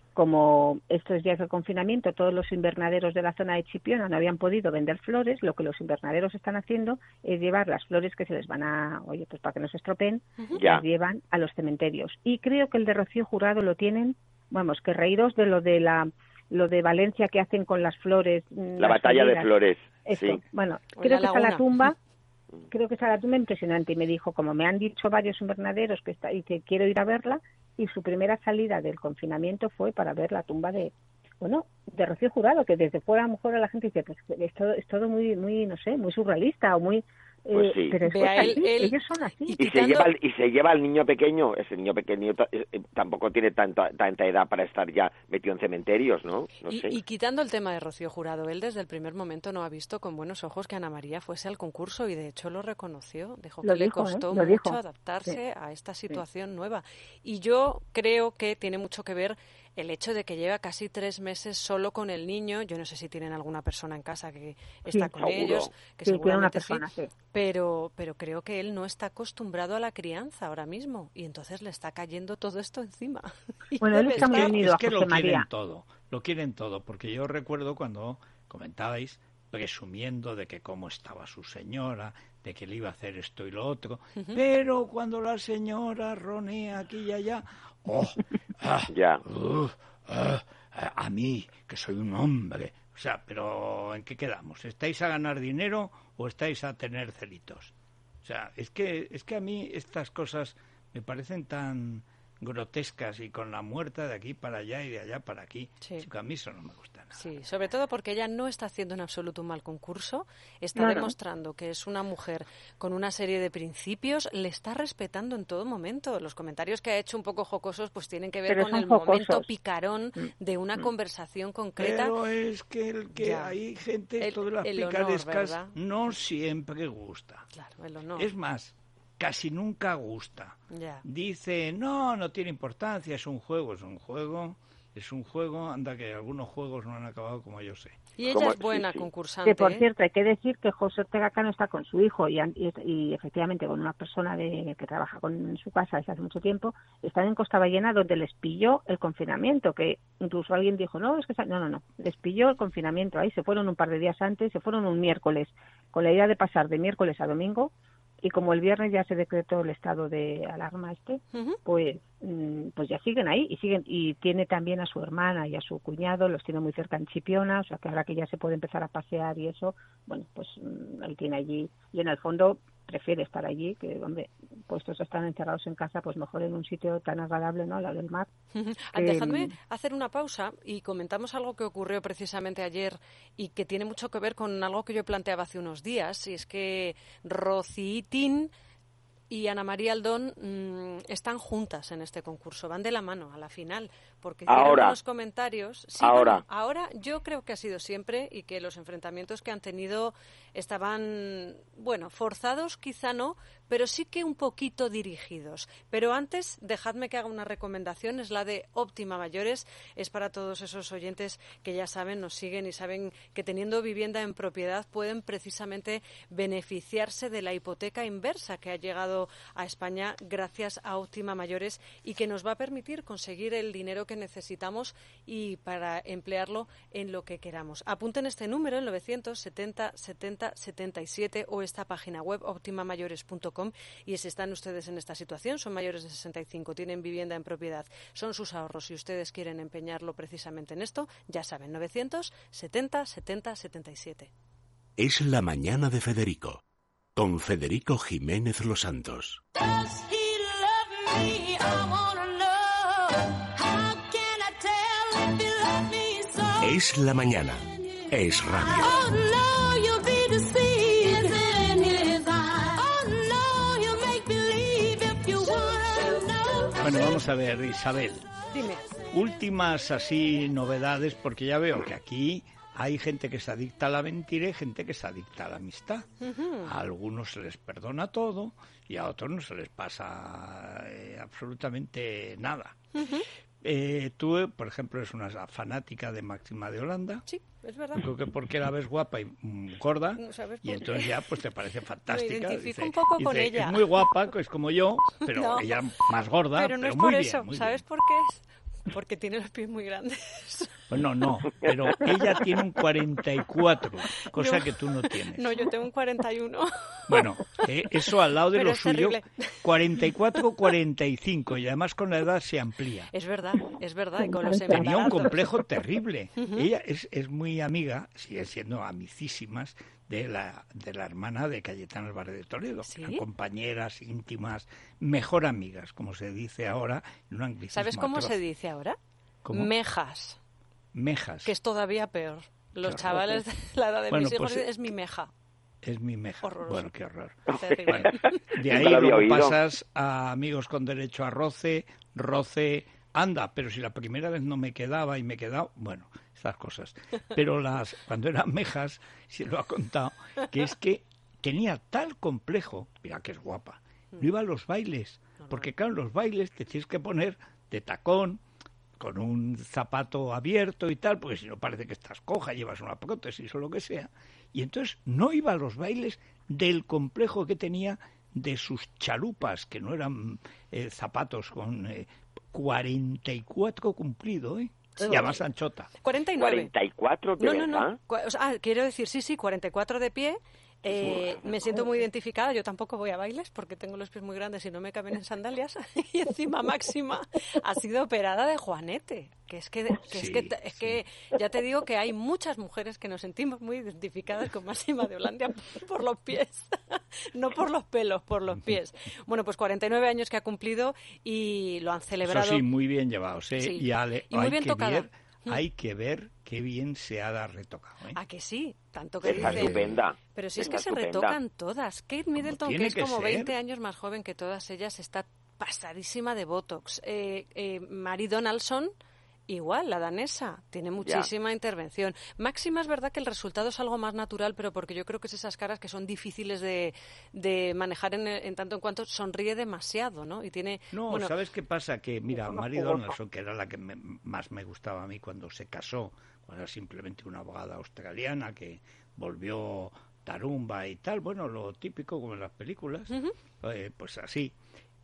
como estos días de confinamiento, todos los invernaderos de la zona de Chipiona no habían podido vender flores, lo que los invernaderos están haciendo es llevar las flores que se les van a, oye, pues para que no se estropeen, Ya. las llevan a los cementerios. Y creo que el de Rocío Jurado lo tienen, vamos, que reíros de lo de la lo de Valencia que hacen con las flores. mm, La las batalla de heridas. flores, Esto. sí. Bueno, O creo la que está laguna. la tumba, creo que está la tumba impresionante. Y me dijo, como me han dicho varios invernaderos que está y que quiero ir a verla, y su primera salida del confinamiento fue para ver la tumba de, bueno, de Rocío Jurado, que desde fuera a lo mejor a la gente dice, pues es todo, es todo muy, muy, no sé, muy surrealista o muy... eh, Pues sí. Pero es que Vea, es él- así, él- ellos son así. y- Y se Quitando- lleva al- y se lleva al niño pequeño, ese niño pequeño ta- eh, eh, tampoco tiene tanta tanta edad para estar ya metido en cementerios, ¿no? No Y, sé. y quitando el tema de Rocío Jurado, él desde el primer momento no ha visto con buenos ojos que Ana María fuese al concurso y de hecho lo reconoció. Dijo Lo que le dijo, ¿eh? costó Lo mucho dijo. adaptarse a esta situación nueva. Y yo creo que tiene mucho que ver el hecho de que lleva casi tres meses solo con el niño. Yo no sé si tienen alguna persona en casa que está Sí, con seguro. ellos, que Sí, tiene una seguramente sí, persona, sí. pero, pero creo que él no está acostumbrado a la crianza ahora mismo y entonces le está cayendo todo esto encima. Y Bueno, él debe está muy estar- unido es a que José lo quieren María. todo, lo quieren todo, porque yo recuerdo cuando comentabais presumiendo de que cómo estaba su señora, de que le iba a hacer esto y lo otro, pero cuando la señora ronea aquí y allá, oh, ah, Ya. uh, ah, a mí, que soy un hombre, o sea, pero ¿en qué quedamos? ¿Estáis a ganar dinero o estáis a tener celitos? O sea, es que, es que a mí estas cosas me parecen tan grotescas y con la muerta de aquí para allá y de allá para aquí. Sí. Chico, a mí eso no me gusta nada. Sí, sobre todo porque ella no está haciendo en absoluto un mal concurso, está No, no. demostrando que es una mujer con una serie de principios, le está respetando en todo momento. Los comentarios que ha hecho un poco jocosos pues tienen que ver Pero con son el momento jocosos. picarón de una conversación concreta. Pero es que el que Ya. hay gente, El- esto de las el honor, picarescas, ¿verdad? no siempre gusta. Claro, el honor. Es más, casi nunca gusta. Ya. Dice, no, no tiene importancia, es un juego, es un juego, es un juego, anda que algunos juegos no han acabado como yo sé. Y ella ¿Cómo? es buena Sí, sí. concursante. Que por ¿eh? cierto, hay que decir que José Ortega Cano está con su hijo y, y, y efectivamente con una persona de, que trabaja con, en su casa desde hace mucho tiempo, están en Costa Ballena donde les pilló el confinamiento, que incluso alguien dijo, no, es que... No, no, no, les pilló el confinamiento ahí, se fueron un par de días antes, se fueron un miércoles, con la idea de pasar de miércoles a domingo, y como el viernes ya se decretó el estado de alarma este, uh-huh. pues pues ya siguen ahí y siguen y tiene también a su hermana y a su cuñado, los tiene muy cerca en Chipiona, o sea que ahora que ya se puede empezar a pasear y eso, bueno, pues él tiene allí y en el fondo prefiere estar allí, que hombre, puestos están encerrados en casa, pues mejor en un sitio tan agradable, ¿no?, al lado del mar. Uh-huh. Que... Dejadme hacer una pausa y comentamos algo que ocurrió precisamente ayer y que tiene mucho que ver con algo que yo planteaba hace unos días, y es que Rocío Tin y Ana María Aldón mmm, están juntas en este concurso, van de la mano a la final, porque hicieron unos comentarios. Sí, ahora. Bueno, ahora yo creo que ha sido siempre y que los enfrentamientos que han tenido estaban, bueno, forzados quizá no, pero sí que un poquito dirigidos. Pero antes, dejadme que haga una recomendación, es la de Óptima Mayores, es para todos esos oyentes que ya saben, nos siguen y saben que teniendo vivienda en propiedad pueden precisamente beneficiarse de la hipoteca inversa que ha llegado a España gracias a Óptima Mayores y que nos va a permitir conseguir el dinero que necesitamos y para emplearlo en lo que queramos. Apunten este número, el novecientos setenta setenta setenta y siete, o esta página web óptima mayores punto com, y si están ustedes en esta situación, son mayores de sesenta y cinco, tienen vivienda en propiedad, son sus ahorros, si ustedes quieren empeñarlo precisamente en esto, ya saben, novecientos setenta setenta setenta y siete. Es la mañana de Federico, con Federico Jiménez Los Santos. Es la mañana, es radio. Bueno, vamos a ver, Isabel. Dime. Últimas así novedades, porque ya veo que aquí hay gente que se adicta a la mentira y gente que se adicta a la amistad. Uh-huh. A algunos se les perdona todo y a otros no se les pasa eh, absolutamente nada. Uh-huh. Eh, tú, por ejemplo, eres una fanática de Máxima de Holanda. Sí, es verdad. Creo que porque la ves guapa y mm, gorda, no y entonces qué. Ya pues te parece fantástica. Me identifico dice, un poco dice, con ella. Es muy guapa, es como yo, pero no. Ella más gorda. Pero no pero es muy por bien, eso. muy ¿Sabes bien. por qué es? Porque tiene los pies muy grandes. Bueno, no, pero ella tiene un cuarenta y cuatro, cosa yo, que tú no tienes. No, yo tengo un cuarenta y uno. Bueno, eh, eso al lado de pero lo suyo, terrible. cuarenta y cuatro, cuarenta y cinco, y además con la edad se amplía. Es verdad, es verdad. Y con los Tenía un complejo terrible. Uh-huh. Ella es, es muy amiga, sigue siendo amicísimas, de la de la hermana de Cayetano Álvarez de Toledo. ¿Sí? Eran compañeras íntimas, mejor amigas, como se dice ahora. En un anglicismo ¿Sabes cómo atroz. se dice ahora? ¿Cómo? Mejas. Mejas. Que es todavía peor. Los qué chavales de la edad de bueno, mis hijos pues, es mi meja. Es mi meja. Horroroso. Bueno, qué horror. Bueno, de ahí luego pasas a amigos con derecho a roce, roce, anda, pero si la primera vez no me quedaba y me he quedado, bueno, estas cosas. Pero las cuando eran mejas, se lo ha contado, que es que tenía tal complejo, mira que es guapa, no iba a los bailes, porque claro, en los bailes te tienes que poner de tacón, con un zapato abierto y tal, porque si no parece que estás coja, llevas una prótesis o lo que sea. Y entonces no iba a los bailes del complejo que tenía de sus chalupas, que no eran eh, zapatos con eh, cuarenta y cuatro cumplido, ¿eh? Sí. Y además anchota. cuarenta y nueve. cuarenta y cuatro de no, verdad. no, no. O sea, ah, quiero decir, sí, sí, cuarenta y cuatro de pie. Eh, me siento muy identificada, yo tampoco voy a bailes porque tengo los pies muy grandes y no me caben en sandalias. Y encima Máxima ha sido operada de juanete, que es que, que, sí, es, que es sí. que ya te digo que hay muchas mujeres que nos sentimos muy identificadas con Máxima de Holanda por los pies, no por los pelos, por los pies. Bueno, pues cuarenta y nueve años que ha cumplido y lo han celebrado. Eso sí, muy bien llevados, ¿eh? Sí. Y, ale, y muy hay bien que tocada. Ver, hay que ver qué bien se ha retocado, ¿eh? ¿A que sí? Tanto que Está dice. estupenda. Pero si es Está que se estupenda. retocan todas. Kate Middleton, que es que como ser. veinte años más joven que todas ellas, está pasadísima de Botox. Eh, eh, Mary Donaldson, igual, la danesa, tiene muchísima ya. intervención. Máxima, es verdad que el resultado es algo más natural, pero porque yo creo que es esas caras que son difíciles de, de manejar en, en tanto en cuanto sonríe demasiado, ¿no? Y tiene. No, bueno, ¿sabes qué pasa? Que, mira, Mary Donaldson, que era la que me, más me gustaba a mí cuando se casó, era simplemente una abogada australiana que volvió tarumba y tal, bueno, lo típico como en las películas, uh-huh. eh, pues así.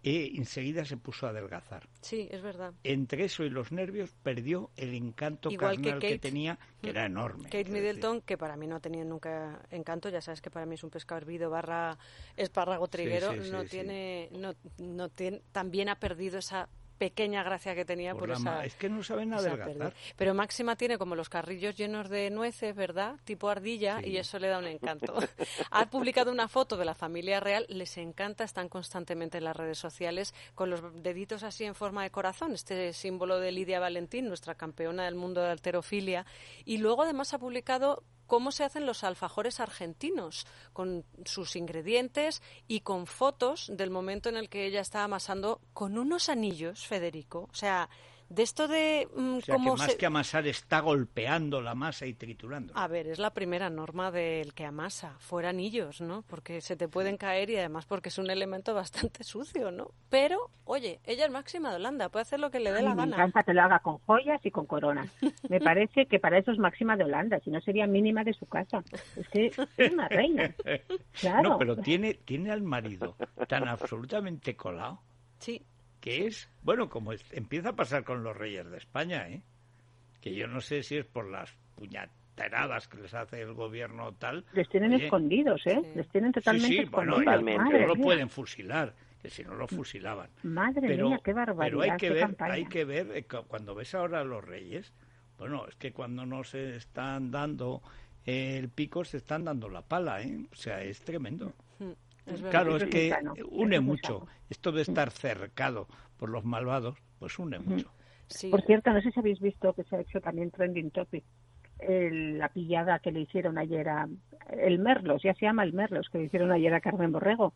eh, enseguida se puso a adelgazar. Sí, es verdad. Entre eso y los nervios perdió el encanto Igual carnal que, que, Kate, tenía, que era enorme. Kate Middleton, que para mí no tenía nunca encanto, ya sabes que para mí es un pescado hervido barra espárrago triguero, sí, sí, no sí, tiene, sí. no, no tiene, también ha perdido esa pequeña gracia que tenía por, por esa... Ma- es que no saben adelgazar. Pero Máxima tiene como los carrillos llenos de nueces, ¿verdad? Tipo ardilla, sí. Y eso le da un encanto. Ha publicado una foto de la familia real, les encanta, están constantemente en las redes sociales con los deditos así en forma de corazón, este símbolo de Lidia Valentín, nuestra campeona del mundo de halterofilia, y luego además ha publicado cómo se hacen los alfajores argentinos, con sus ingredientes y con fotos del momento en el que ella está amasando con unos anillos, Federico. O sea, de esto de... Mm, o sea, cómo que más se... que amasar está golpeando la masa y triturando. A ver, es la primera norma del que amasa, fuera anillos, ¿no? Porque se te pueden caer y además porque es un elemento bastante sucio, ¿no? Pero, oye, ella es Máxima de Holanda, puede hacer lo que le dé Ay, la me gana. Me encanta que lo haga con joyas y con coronas. Me parece que para eso es Máxima de Holanda, si no sería mínima de su casa. Es que es una reina. Claro. No, pero tiene, tiene al marido tan absolutamente colado. Sí. Que es, bueno, como es, empieza a pasar con los reyes de España, ¿eh? Que yo no sé si es por las puñeteradas que les hace el gobierno tal. Les tienen Oye, escondidos, ¿eh? Sí. Les tienen totalmente sí, sí, escondidos. Bueno, totalmente. no lo pueden fusilar, que si no lo fusilaban. Madre pero, mía, qué barbaridad, Pero hay que qué ver, campaña. hay que ver, eh, cuando ves ahora a los reyes, bueno, es que cuando no se están dando el pico, se están dando la pala, ¿eh? O sea, es tremendo. Es claro, es que sano. une Eso es mucho. sano. Esto de estar cercado por los malvados, pues une mucho. Sí. Por cierto, no sé si habéis visto que se ha hecho también trending topic el, la pillada que le hicieron ayer a el Merlos, ya se llama el Merlos, que le hicieron ayer a Carmen Borrego.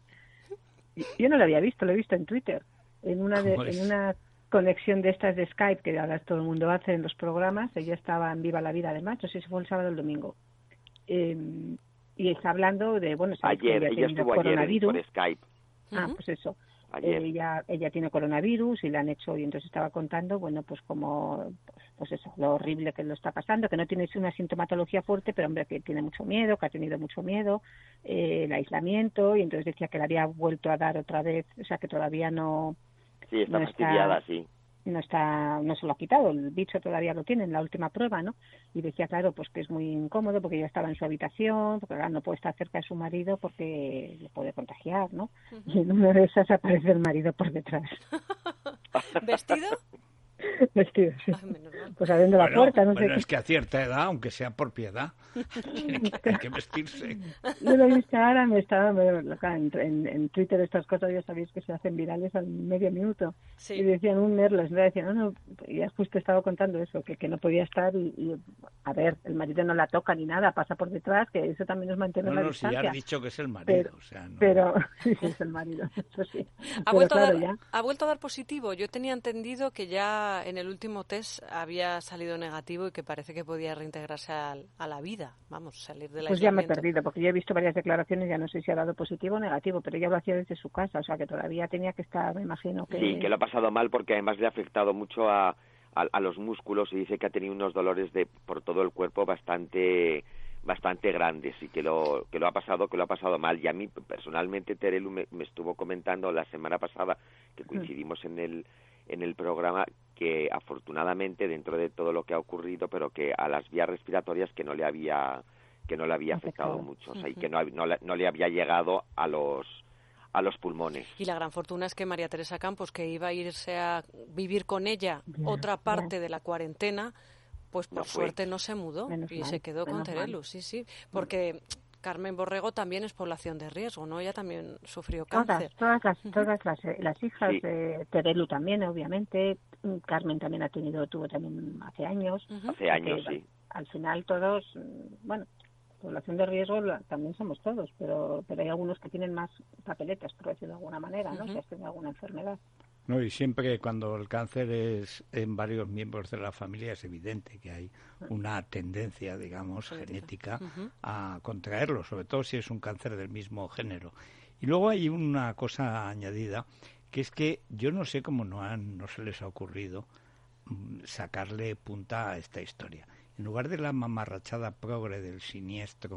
Yo no lo había visto, lo he visto en Twitter, en una de, en una conexión de estas de Skype que ahora todo el mundo hace en los programas. Ella estaba en Viva la Vida, además, no sé si fue el sábado o el domingo. Eh, y está hablando de, bueno, ayer, ella estuvo ayer por Skype. Ah, uh-huh. Pues eso. Ayer. Ella, ella tiene coronavirus y le han hecho, y entonces estaba contando, bueno, pues como, pues eso, lo horrible que lo está pasando, que no tiene una sintomatología fuerte, pero hombre, que tiene mucho miedo, que ha tenido mucho miedo, eh, el aislamiento, y entonces decía que le había vuelto a dar otra vez, o sea, que todavía no... Sí, está no fastidiada, está, sí. No está, no se lo ha quitado, el bicho todavía lo tiene en la última prueba, ¿no? Y decía, claro, pues que es muy incómodo porque ella estaba en su habitación, porque claro, no puede estar cerca de su marido porque le puede contagiar, ¿no? Uh-huh. Y en una de esas aparece el marido por detrás. ¿Vestido? Vestido, sí. Ay, menos mal. Pues abriendo bueno, la puerta, no bueno, sé es qué. que a cierta edad, aunque sea por piedad, tiene que, hay que vestirse. Yo lo he visto ahora, me estaba en, en, en Twitter estas cosas, ya sabéis que se hacen virales al medio minuto. Sí. Y decían un Merlos, ¿no? Decían, no, no, ya justo estaba contando eso, que, que no podía estar y, y, a ver, el marido no la toca ni nada, pasa por detrás, que eso también nos mantiene no, la no, distancia. Si ya has dicho que es el marido, pero, o sea, no... Pero, sí, es el marido, eso sí. ¿Ha, pero, vuelto claro, a dar, ya... ¿Ha vuelto a dar positivo? Yo tenía entendido que ya en el último test había salido negativo y que parece que podía reintegrarse al, a la vida, vamos, salir de la Pues ya me he perdido, porque yo he visto varias declaraciones, ya no sé si ha dado positivo o negativo, pero ella lo hacía desde su casa, o sea que todavía tenía que estar, me imagino que... Sí, que lo ha pasado mal porque además le ha afectado mucho a, a, a los músculos y dice que ha tenido unos dolores de por todo el cuerpo bastante bastante grandes y que lo que lo ha pasado que lo ha pasado mal. Y a mí personalmente Terelu me, me estuvo comentando la semana pasada que coincidimos en el en el programa que afortunadamente dentro de todo lo que ha ocurrido, pero que a las vías respiratorias que no le había que no le había afectado afectado. mucho, o sea, y que no, no, no le había llegado a los a los pulmones. Y la gran fortuna es que María Teresa Campos, que iba a irse a vivir con ella ya, otra parte ya. de la cuarentena, pues por No fue. suerte no se mudó Menos y mal, se quedó con menos Terelu, mal. sí, sí, porque Carmen Borrego también es población de riesgo, ¿no? Ella también sufrió Todas, cáncer. todas las, Uh-huh. todas las, las hijas Sí. de Terelu también, obviamente. Carmen también ha tenido, tuvo también hace años. Uh-huh. Hace años, Porque, sí. Al final todos, bueno, población de riesgo la, también somos todos, pero pero hay algunos que tienen más papeletas, por decirlo de alguna manera, ¿no? Uh-huh. Si has tenido alguna enfermedad. No, y siempre cuando el cáncer es en varios miembros de la familia es evidente que hay una tendencia, digamos, genética Uh-huh. a contraerlo, sobre todo si es un cáncer del mismo género. Y luego hay una cosa añadida, que es que yo no sé cómo no, han, no se les ha ocurrido mm, sacarle punta a esta historia. En lugar de la mamarrachada progre del siniestro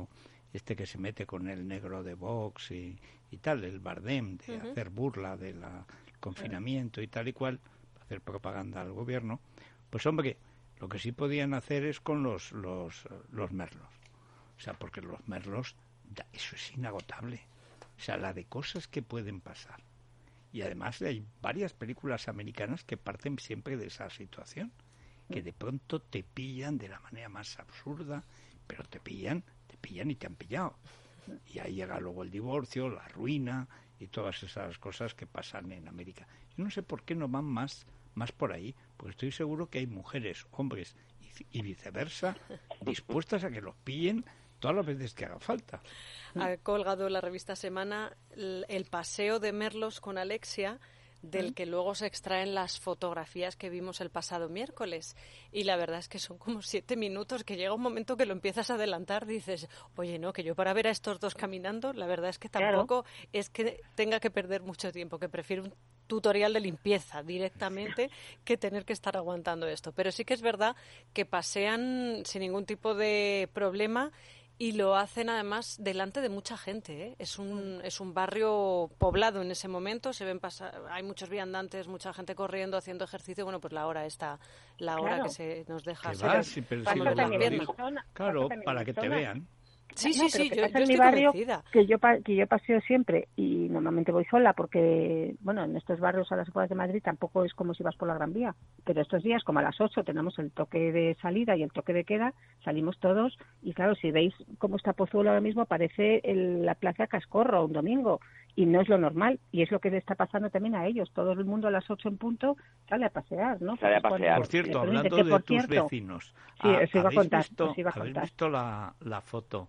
este que se mete con el negro de Vox y, y tal, el Bardem, de uh-huh. hacer burla del confinamiento y tal y cual, hacer propaganda al gobierno, pues hombre, lo que sí podían hacer es con los, los, los merlos. O sea, porque los merlos, eso es inagotable. O sea, la de cosas que pueden pasar. Y además hay varias películas americanas que parten siempre de esa situación, que de pronto te pillan de la manera más absurda, pero te pillan, te pillan y te han pillado. Y ahí llega luego el divorcio, la ruina y todas esas cosas que pasan en América. Yo no sé por qué no van más, más por ahí, porque estoy seguro que hay mujeres, hombres y, y viceversa, dispuestas a que los pillen todas las veces que haga falta. Ha colgado la revista Semana el, el paseo de merlos con Alexia, del que luego se extraen las fotografías que vimos el pasado miércoles. Y la verdad es que son como siete minutos, que llega un momento que lo empiezas a adelantar, dices, oye, no, que yo para ver a estos dos caminando, la verdad es que tampoco claro. es que tenga que perder mucho tiempo, que prefiero un tutorial de limpieza directamente que tener que estar aguantando esto. Pero sí que es verdad que pasean sin ningún tipo de problema. Y lo hacen además delante de mucha gente, ¿eh? Es un es un barrio poblado en ese momento, se ven pasar, hay muchos viandantes, mucha gente corriendo, haciendo ejercicio. Bueno, pues la hora está, la hora claro. que se nos deja. Que va, sí, pero sí, lo, lo digo. Claro, para que te vean. Sí, no, sí, sí, que yo, pasa yo en estoy mi barrio convencida. que yo, que yo paseo siempre y normalmente voy sola porque, bueno, en estos barrios a las afueras de Madrid tampoco es como si vas por la Gran Vía, pero estos días como a las ocho tenemos el toque de salida y el toque de queda, salimos todos y claro, si veis cómo está Pozuelo ahora mismo parece el, la Plaza Cascorro un domingo y no es lo normal y es lo que le está pasando también a ellos, todo el mundo a las ocho en punto sale a pasear, ¿no? Sale a pasear. Por cierto, hablando de tus cierto, vecinos, sí, os iba a contar, visto, os iba a ¿habéis contar. visto la, la foto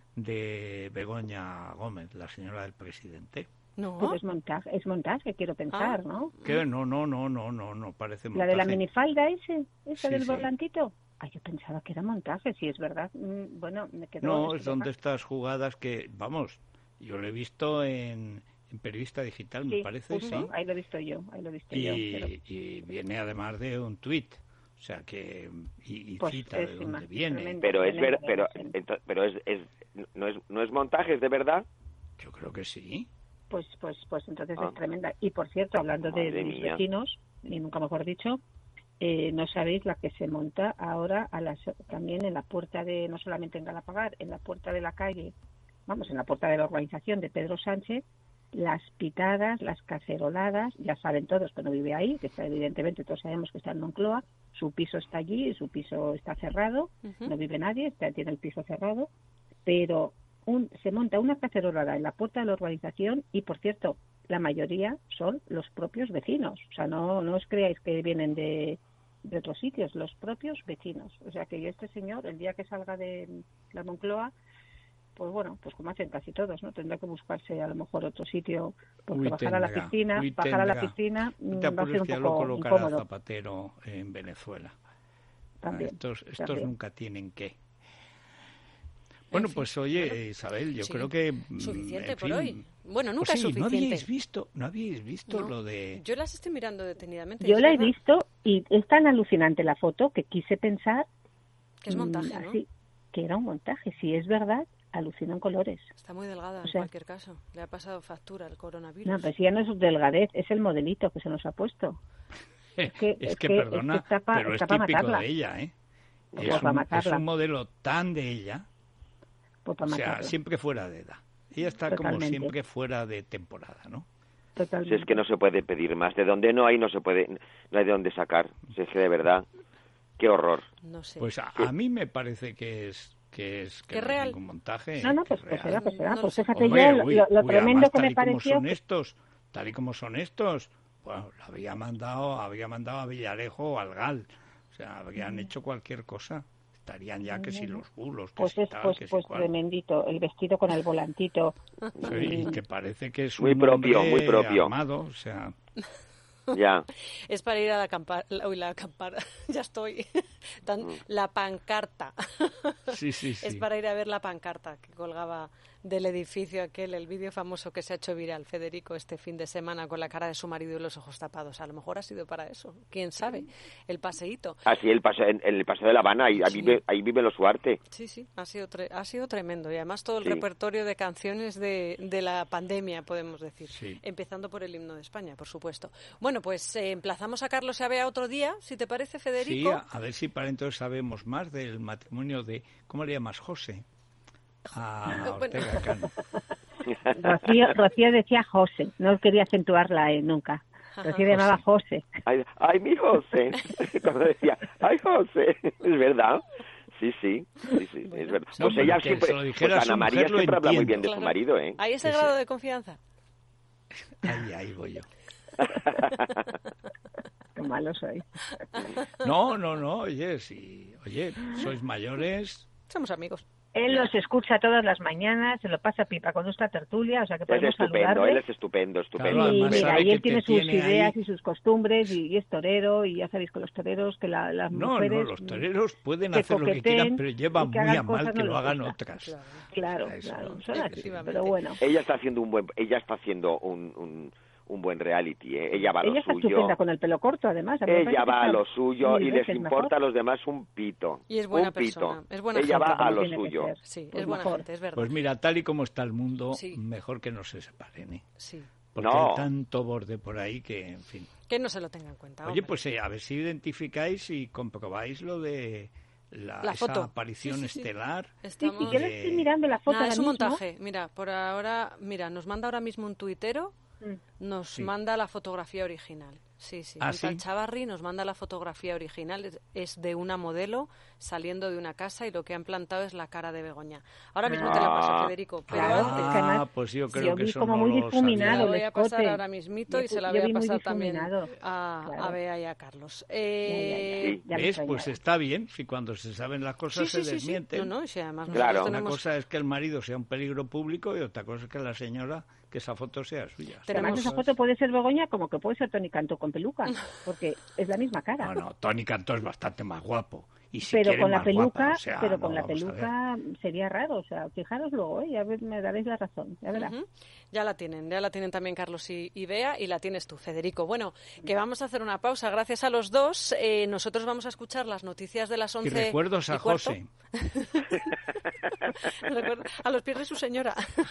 de Begoña Gómez, la señora del presidente? No. Pues es montaje, es montaje, quiero pensar, ah. ¿no? Que no, no, no, no, no, no parece montaje. ¿La de la minifalda ese? ¿Esa sí, del sí. volantito? Ah, yo pensaba que era montaje, si es verdad. Mm, bueno, me quedo... No, es donde estas jugadas que, vamos, yo lo he visto en, en Periodista Digital, sí, me parece, justo, sí. Ahí lo he visto yo, ahí lo he visto y, yo. Pero... y viene además de un tuit. O sea que y, y pues cita de dónde viene. tremendo, pero es ver, tremendo, pero sí. ento, pero es, es no es no es montaje, es de verdad. Yo creo que sí. Pues pues pues entonces ah. es tremenda. Y por cierto, hablando Madre de mis mía. vecinos, y nunca mejor dicho, eh, no sabéis la que se monta ahora a las también en la puerta de, no solamente en Galapagar, en la puerta de la calle, vamos, en la puerta de la urbanización de Pedro Sánchez, las pitadas, las caceroladas, ya saben todos que no vive ahí, que está evidentemente todos sabemos que está en Moncloa, su piso está allí, su piso está cerrado, uh-huh. no vive nadie, está, tiene el piso cerrado, pero un, se monta una cacerolada en la puerta de la urbanización y, por cierto, la mayoría son los propios vecinos, o sea, no, no os creáis que vienen de, de otros sitios, los propios vecinos, o sea que este señor, el día que salga de la Moncloa, pues bueno, pues como hacen casi todos, ¿no? Tendrá que buscarse a lo mejor otro sitio, porque uy, bajar tendrá, a la piscina, uy, bajar a la tendrá. piscina No te va a ser un ya poco lo colocará incómodo. Zapatero en Venezuela. También, estos estos también. nunca tienen que. Bueno, en fin, pues oye, bueno, Isabel, yo sí, creo que suficiente en por fin, hoy. Bueno, nunca pues sí, es suficiente. ¿No habíais visto, no habíais visto No, lo de? Yo las estoy mirando detenidamente. Yo la he verdad visto y es tan alucinante la foto que quise pensar que es montaje, mmm, ¿no? así, que era un montaje. Si es verdad, alucinan colores. Está muy delgada o sea, en cualquier caso. Le ha pasado factura al coronavirus. No, pues ya no es delgadez, es el modelito que se nos ha puesto. Es que, es que, que perdona, es que pa, pero es típico de ella, ¿eh? Pues es, un, es un modelo tan de ella, pues o sea, siempre fuera de edad. Ella está Totalmente. como siempre fuera de temporada, ¿no? Totalmente. Si es que no se puede pedir más. De donde no hay, no se puede, no hay de dónde sacar. Si es que de verdad, qué horror. No sé. Pues a, a mí me parece que es que es que ¿Qué no real? Es ningún montaje. No, no, pues, pues será, pues será. No pues sé. fíjate Hombre, yo uy, lo, lo uy, tremendo además, que me tal pareció. Y como son estos, tal y como son estos, bueno, la había mandado, había mandado a Villarejo o al Gal. O sea, habrían mm. hecho cualquier cosa. Estarían ya que si los bulos, que pues si es, tal, pues, que si pues cual. Tremendito, el vestido con el volantito. Sí, y que parece que es muy un propio, hombre muy propio. armado, o sea... Ya. Es para ir a la acampar, uy, la acampar, ya estoy, Tan, la pancarta. Sí, sí, sí. Es para ir a ver la pancarta que colgaba del edificio aquel, el vídeo famoso que se ha hecho viral, Federico, este fin de semana con la cara de su marido y los ojos tapados. A lo mejor ha sido para eso, quién sabe, el paseíto. Ah, sí, el paseo, en, en el Paseo de La Habana, ahí, Sí. ahí, vive, ahí vive lo su arte. Sí, sí, ha sido, tre- ha sido tremendo. Y además todo el Sí. repertorio de canciones de, de la pandemia, podemos decir. Sí. Empezando por el himno de España, por supuesto. Bueno, pues eh, emplazamos a Carlos y a Bea otro día, si te parece, Federico. Sí, a, a ver si para entonces sabemos más del matrimonio de, ¿cómo le llamas, José? A Bueno. Ortega Cano. Rocío, Rocío decía José, no quería acentuar la E nunca. Rocío llamaba José. Ay, ay, mi José. Cuando decía, ay, José. Es verdad. Sí, sí, sí, sí, es verdad. No, Pues pero ella que siempre, se lo dijera pues a su Ana María mujer, lo siempre habla muy bien de Claro. su marido, ¿eh? Hay ese Ese- grado de confianza. Ahí, ahí voy yo. Qué malo soy. No, no, no, oye, sí, oye, sois mayores. Somos amigos. Él los escucha todas las mañanas, se lo pasa pipa con nuestra tertulia, o sea que Es podemos estupendo, saludarle. él es estupendo, estupendo. Claro, Y además mira, sabe y que él tiene te sus tiene ideas ahí. y sus costumbres y, y es torero y ya sabéis con los toreros que la- las No, mujeres... no, los toreros pueden que hacer lo que coqueteen quieran, pero lleva y que muy hagan a mal cosas que no lo les hagan gusta. otras. Claro, Eso. claro, son así, Efectivamente. pero bueno. Ella está haciendo un buen, ella está haciendo un, un, un buen reality, ¿eh? Ella va a lo Ella está suyo. estupenda con el pelo corto, además. A mí me parece Ella que va a está lo suyo mil y les veces importa mejor. a los demás un pito. Y es buena un pito. persona, es buena Ella gente, va a como lo tiene que suyo. ser. Sí, Pues es buena mejor. gente, es verdad. Pues mira, tal y como está el mundo, Sí. mejor que no se separen, ¿eh? Sí. Porque No. hay tanto borde por ahí que, en fin. Que no se lo tenga en cuenta. Oye, hombre. pues eh, a ver si identificáis y comprobáis lo de la, La esa foto. aparición Sí, sí, sí. estelar. Sí, Estamos... sí, yo le estoy mirando la foto Nada, ahora es un mismo. montaje. Mira, por ahora, mira, nos manda ahora mismo un tuitero, Mm. nos Sí. manda la fotografía original. Sí, sí. ¿Ah, Un tal sí? Chavarri nos manda la fotografía original. Es, es de una modelo saliendo de una casa y lo que han plantado es la cara de Begoña. Ahora mismo te la paso, Ah. Federico. Pero Claro, antes, es que además Ah, pues yo creo yo que vi eso como no muy lo difuminado la sabía. voy a pasar escote. ahora mismito Yo- y se la yo voy a vi muy pasar también difuminado. a, a Claro. Bea y a Carlos. Ya, ya, ya. Eh, Ya me ¿Ves? extrañaba. Pues está bien, si cuando se saben las cosas sí, sí, se sí, sí. desmienten. No, no, y si además Claro. nosotros Una tenemos... cosa es que el marido sea un peligro público y otra cosa es que la señora, que esa foto sea suya. Que además tenemos- esa foto puede ser Begoña como que puede ser Tony Cantó con peluca, porque es la misma cara. No, no, Tony Cantó es bastante más guapo. Y si pero quiere, con la más peluca, guapa, o sea, pero no, con la vamos a ver. peluca sería raro, o sea, fijaros luego, ¿eh? Ya ve- me daréis la razón, ya verás. Ujú. Ya la tienen, ya la tienen también Carlos y, y Bea y la tienes tú, Federico. Bueno, que vamos a hacer una pausa. Gracias a los dos. Eh, nosotros vamos a escuchar las noticias de las once. Y recuerdos a y cuarto. José. Recuerdo- a los pies de su señora.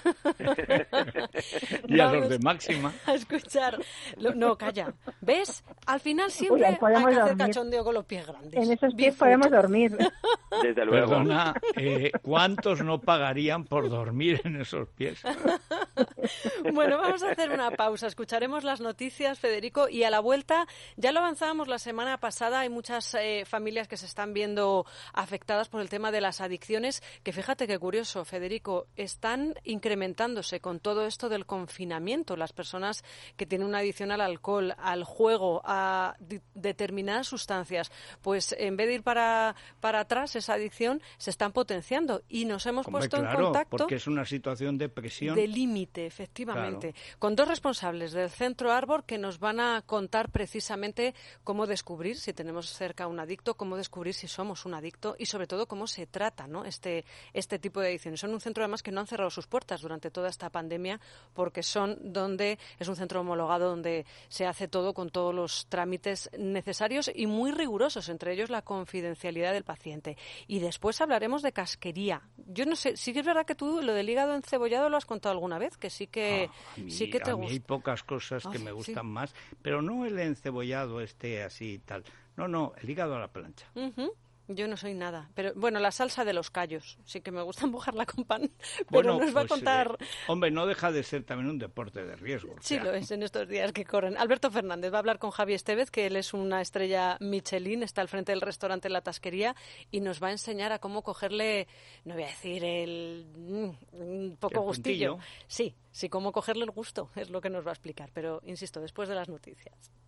Y a los Vamos de Máxima. a escuchar. lo- no, calla. ¿Ves? Al final siempre Uy, ahí hay podemos que hacer dormir. cachondeo con los pies grandes. En esos Bien pies podemos fruto. dormir. Desde luego. Perdona, eh, ¿cuántos no pagarían por dormir en esos pies? Bueno, vamos a hacer una pausa. Escucharemos las noticias, Federico, y a la vuelta, ya lo avanzábamos la semana pasada, hay muchas eh, familias que se están viendo afectadas por el tema de las adicciones, que fíjate qué curioso, Federico, están incrementándose con todo esto del confinamiento. Las personas que tienen una adicción al alcohol, al juego, a di- determinadas sustancias, pues en vez de ir para, para atrás, esa adicción se están potenciando y nos hemos Hombre, puesto claro, en contacto porque es una situación de presión. de límite, efectivamente, con dos responsables del Centro Arbor que nos van a contar precisamente cómo descubrir si tenemos cerca a un adicto, cómo descubrir si somos un adicto y sobre todo cómo se trata, ¿no? este, este tipo de adicciones. Son un centro además que no han cerrado sus puertas durante toda esta pandemia porque son donde es un centro homologado donde se hace todo con todos los trámites necesarios y muy rigurosos, entre ellos la confidencialidad del paciente. Y después hablaremos de casquería. Yo no sé, sí que es verdad que tú lo del hígado encebollado lo has contado alguna vez, que sí que, Ah, a mí- sí que te a mí hay gusta. pocas cosas que Ay, me sí. gustan más, pero no el encebollado este así y tal. No, no, el hígado a la plancha. Ujú. Yo no soy nada, pero bueno, la salsa de los callos, sí que me gusta mojarla con pan, pero Bueno, nos va a pues, contar... eh, hombre, no deja de ser también un deporte de riesgo. o Sí, sea, lo es en estos días que corren. Alberto Fernández va a hablar con Javi Estevez, que él es una estrella Michelin, está al frente del restaurante La Tasquería y nos va a enseñar a cómo cogerle, no voy a decir el mm, un poco El gustillo. puntillo. Sí, sí, cómo cogerle el gusto, es lo que nos va a explicar, pero insisto, después de las noticias.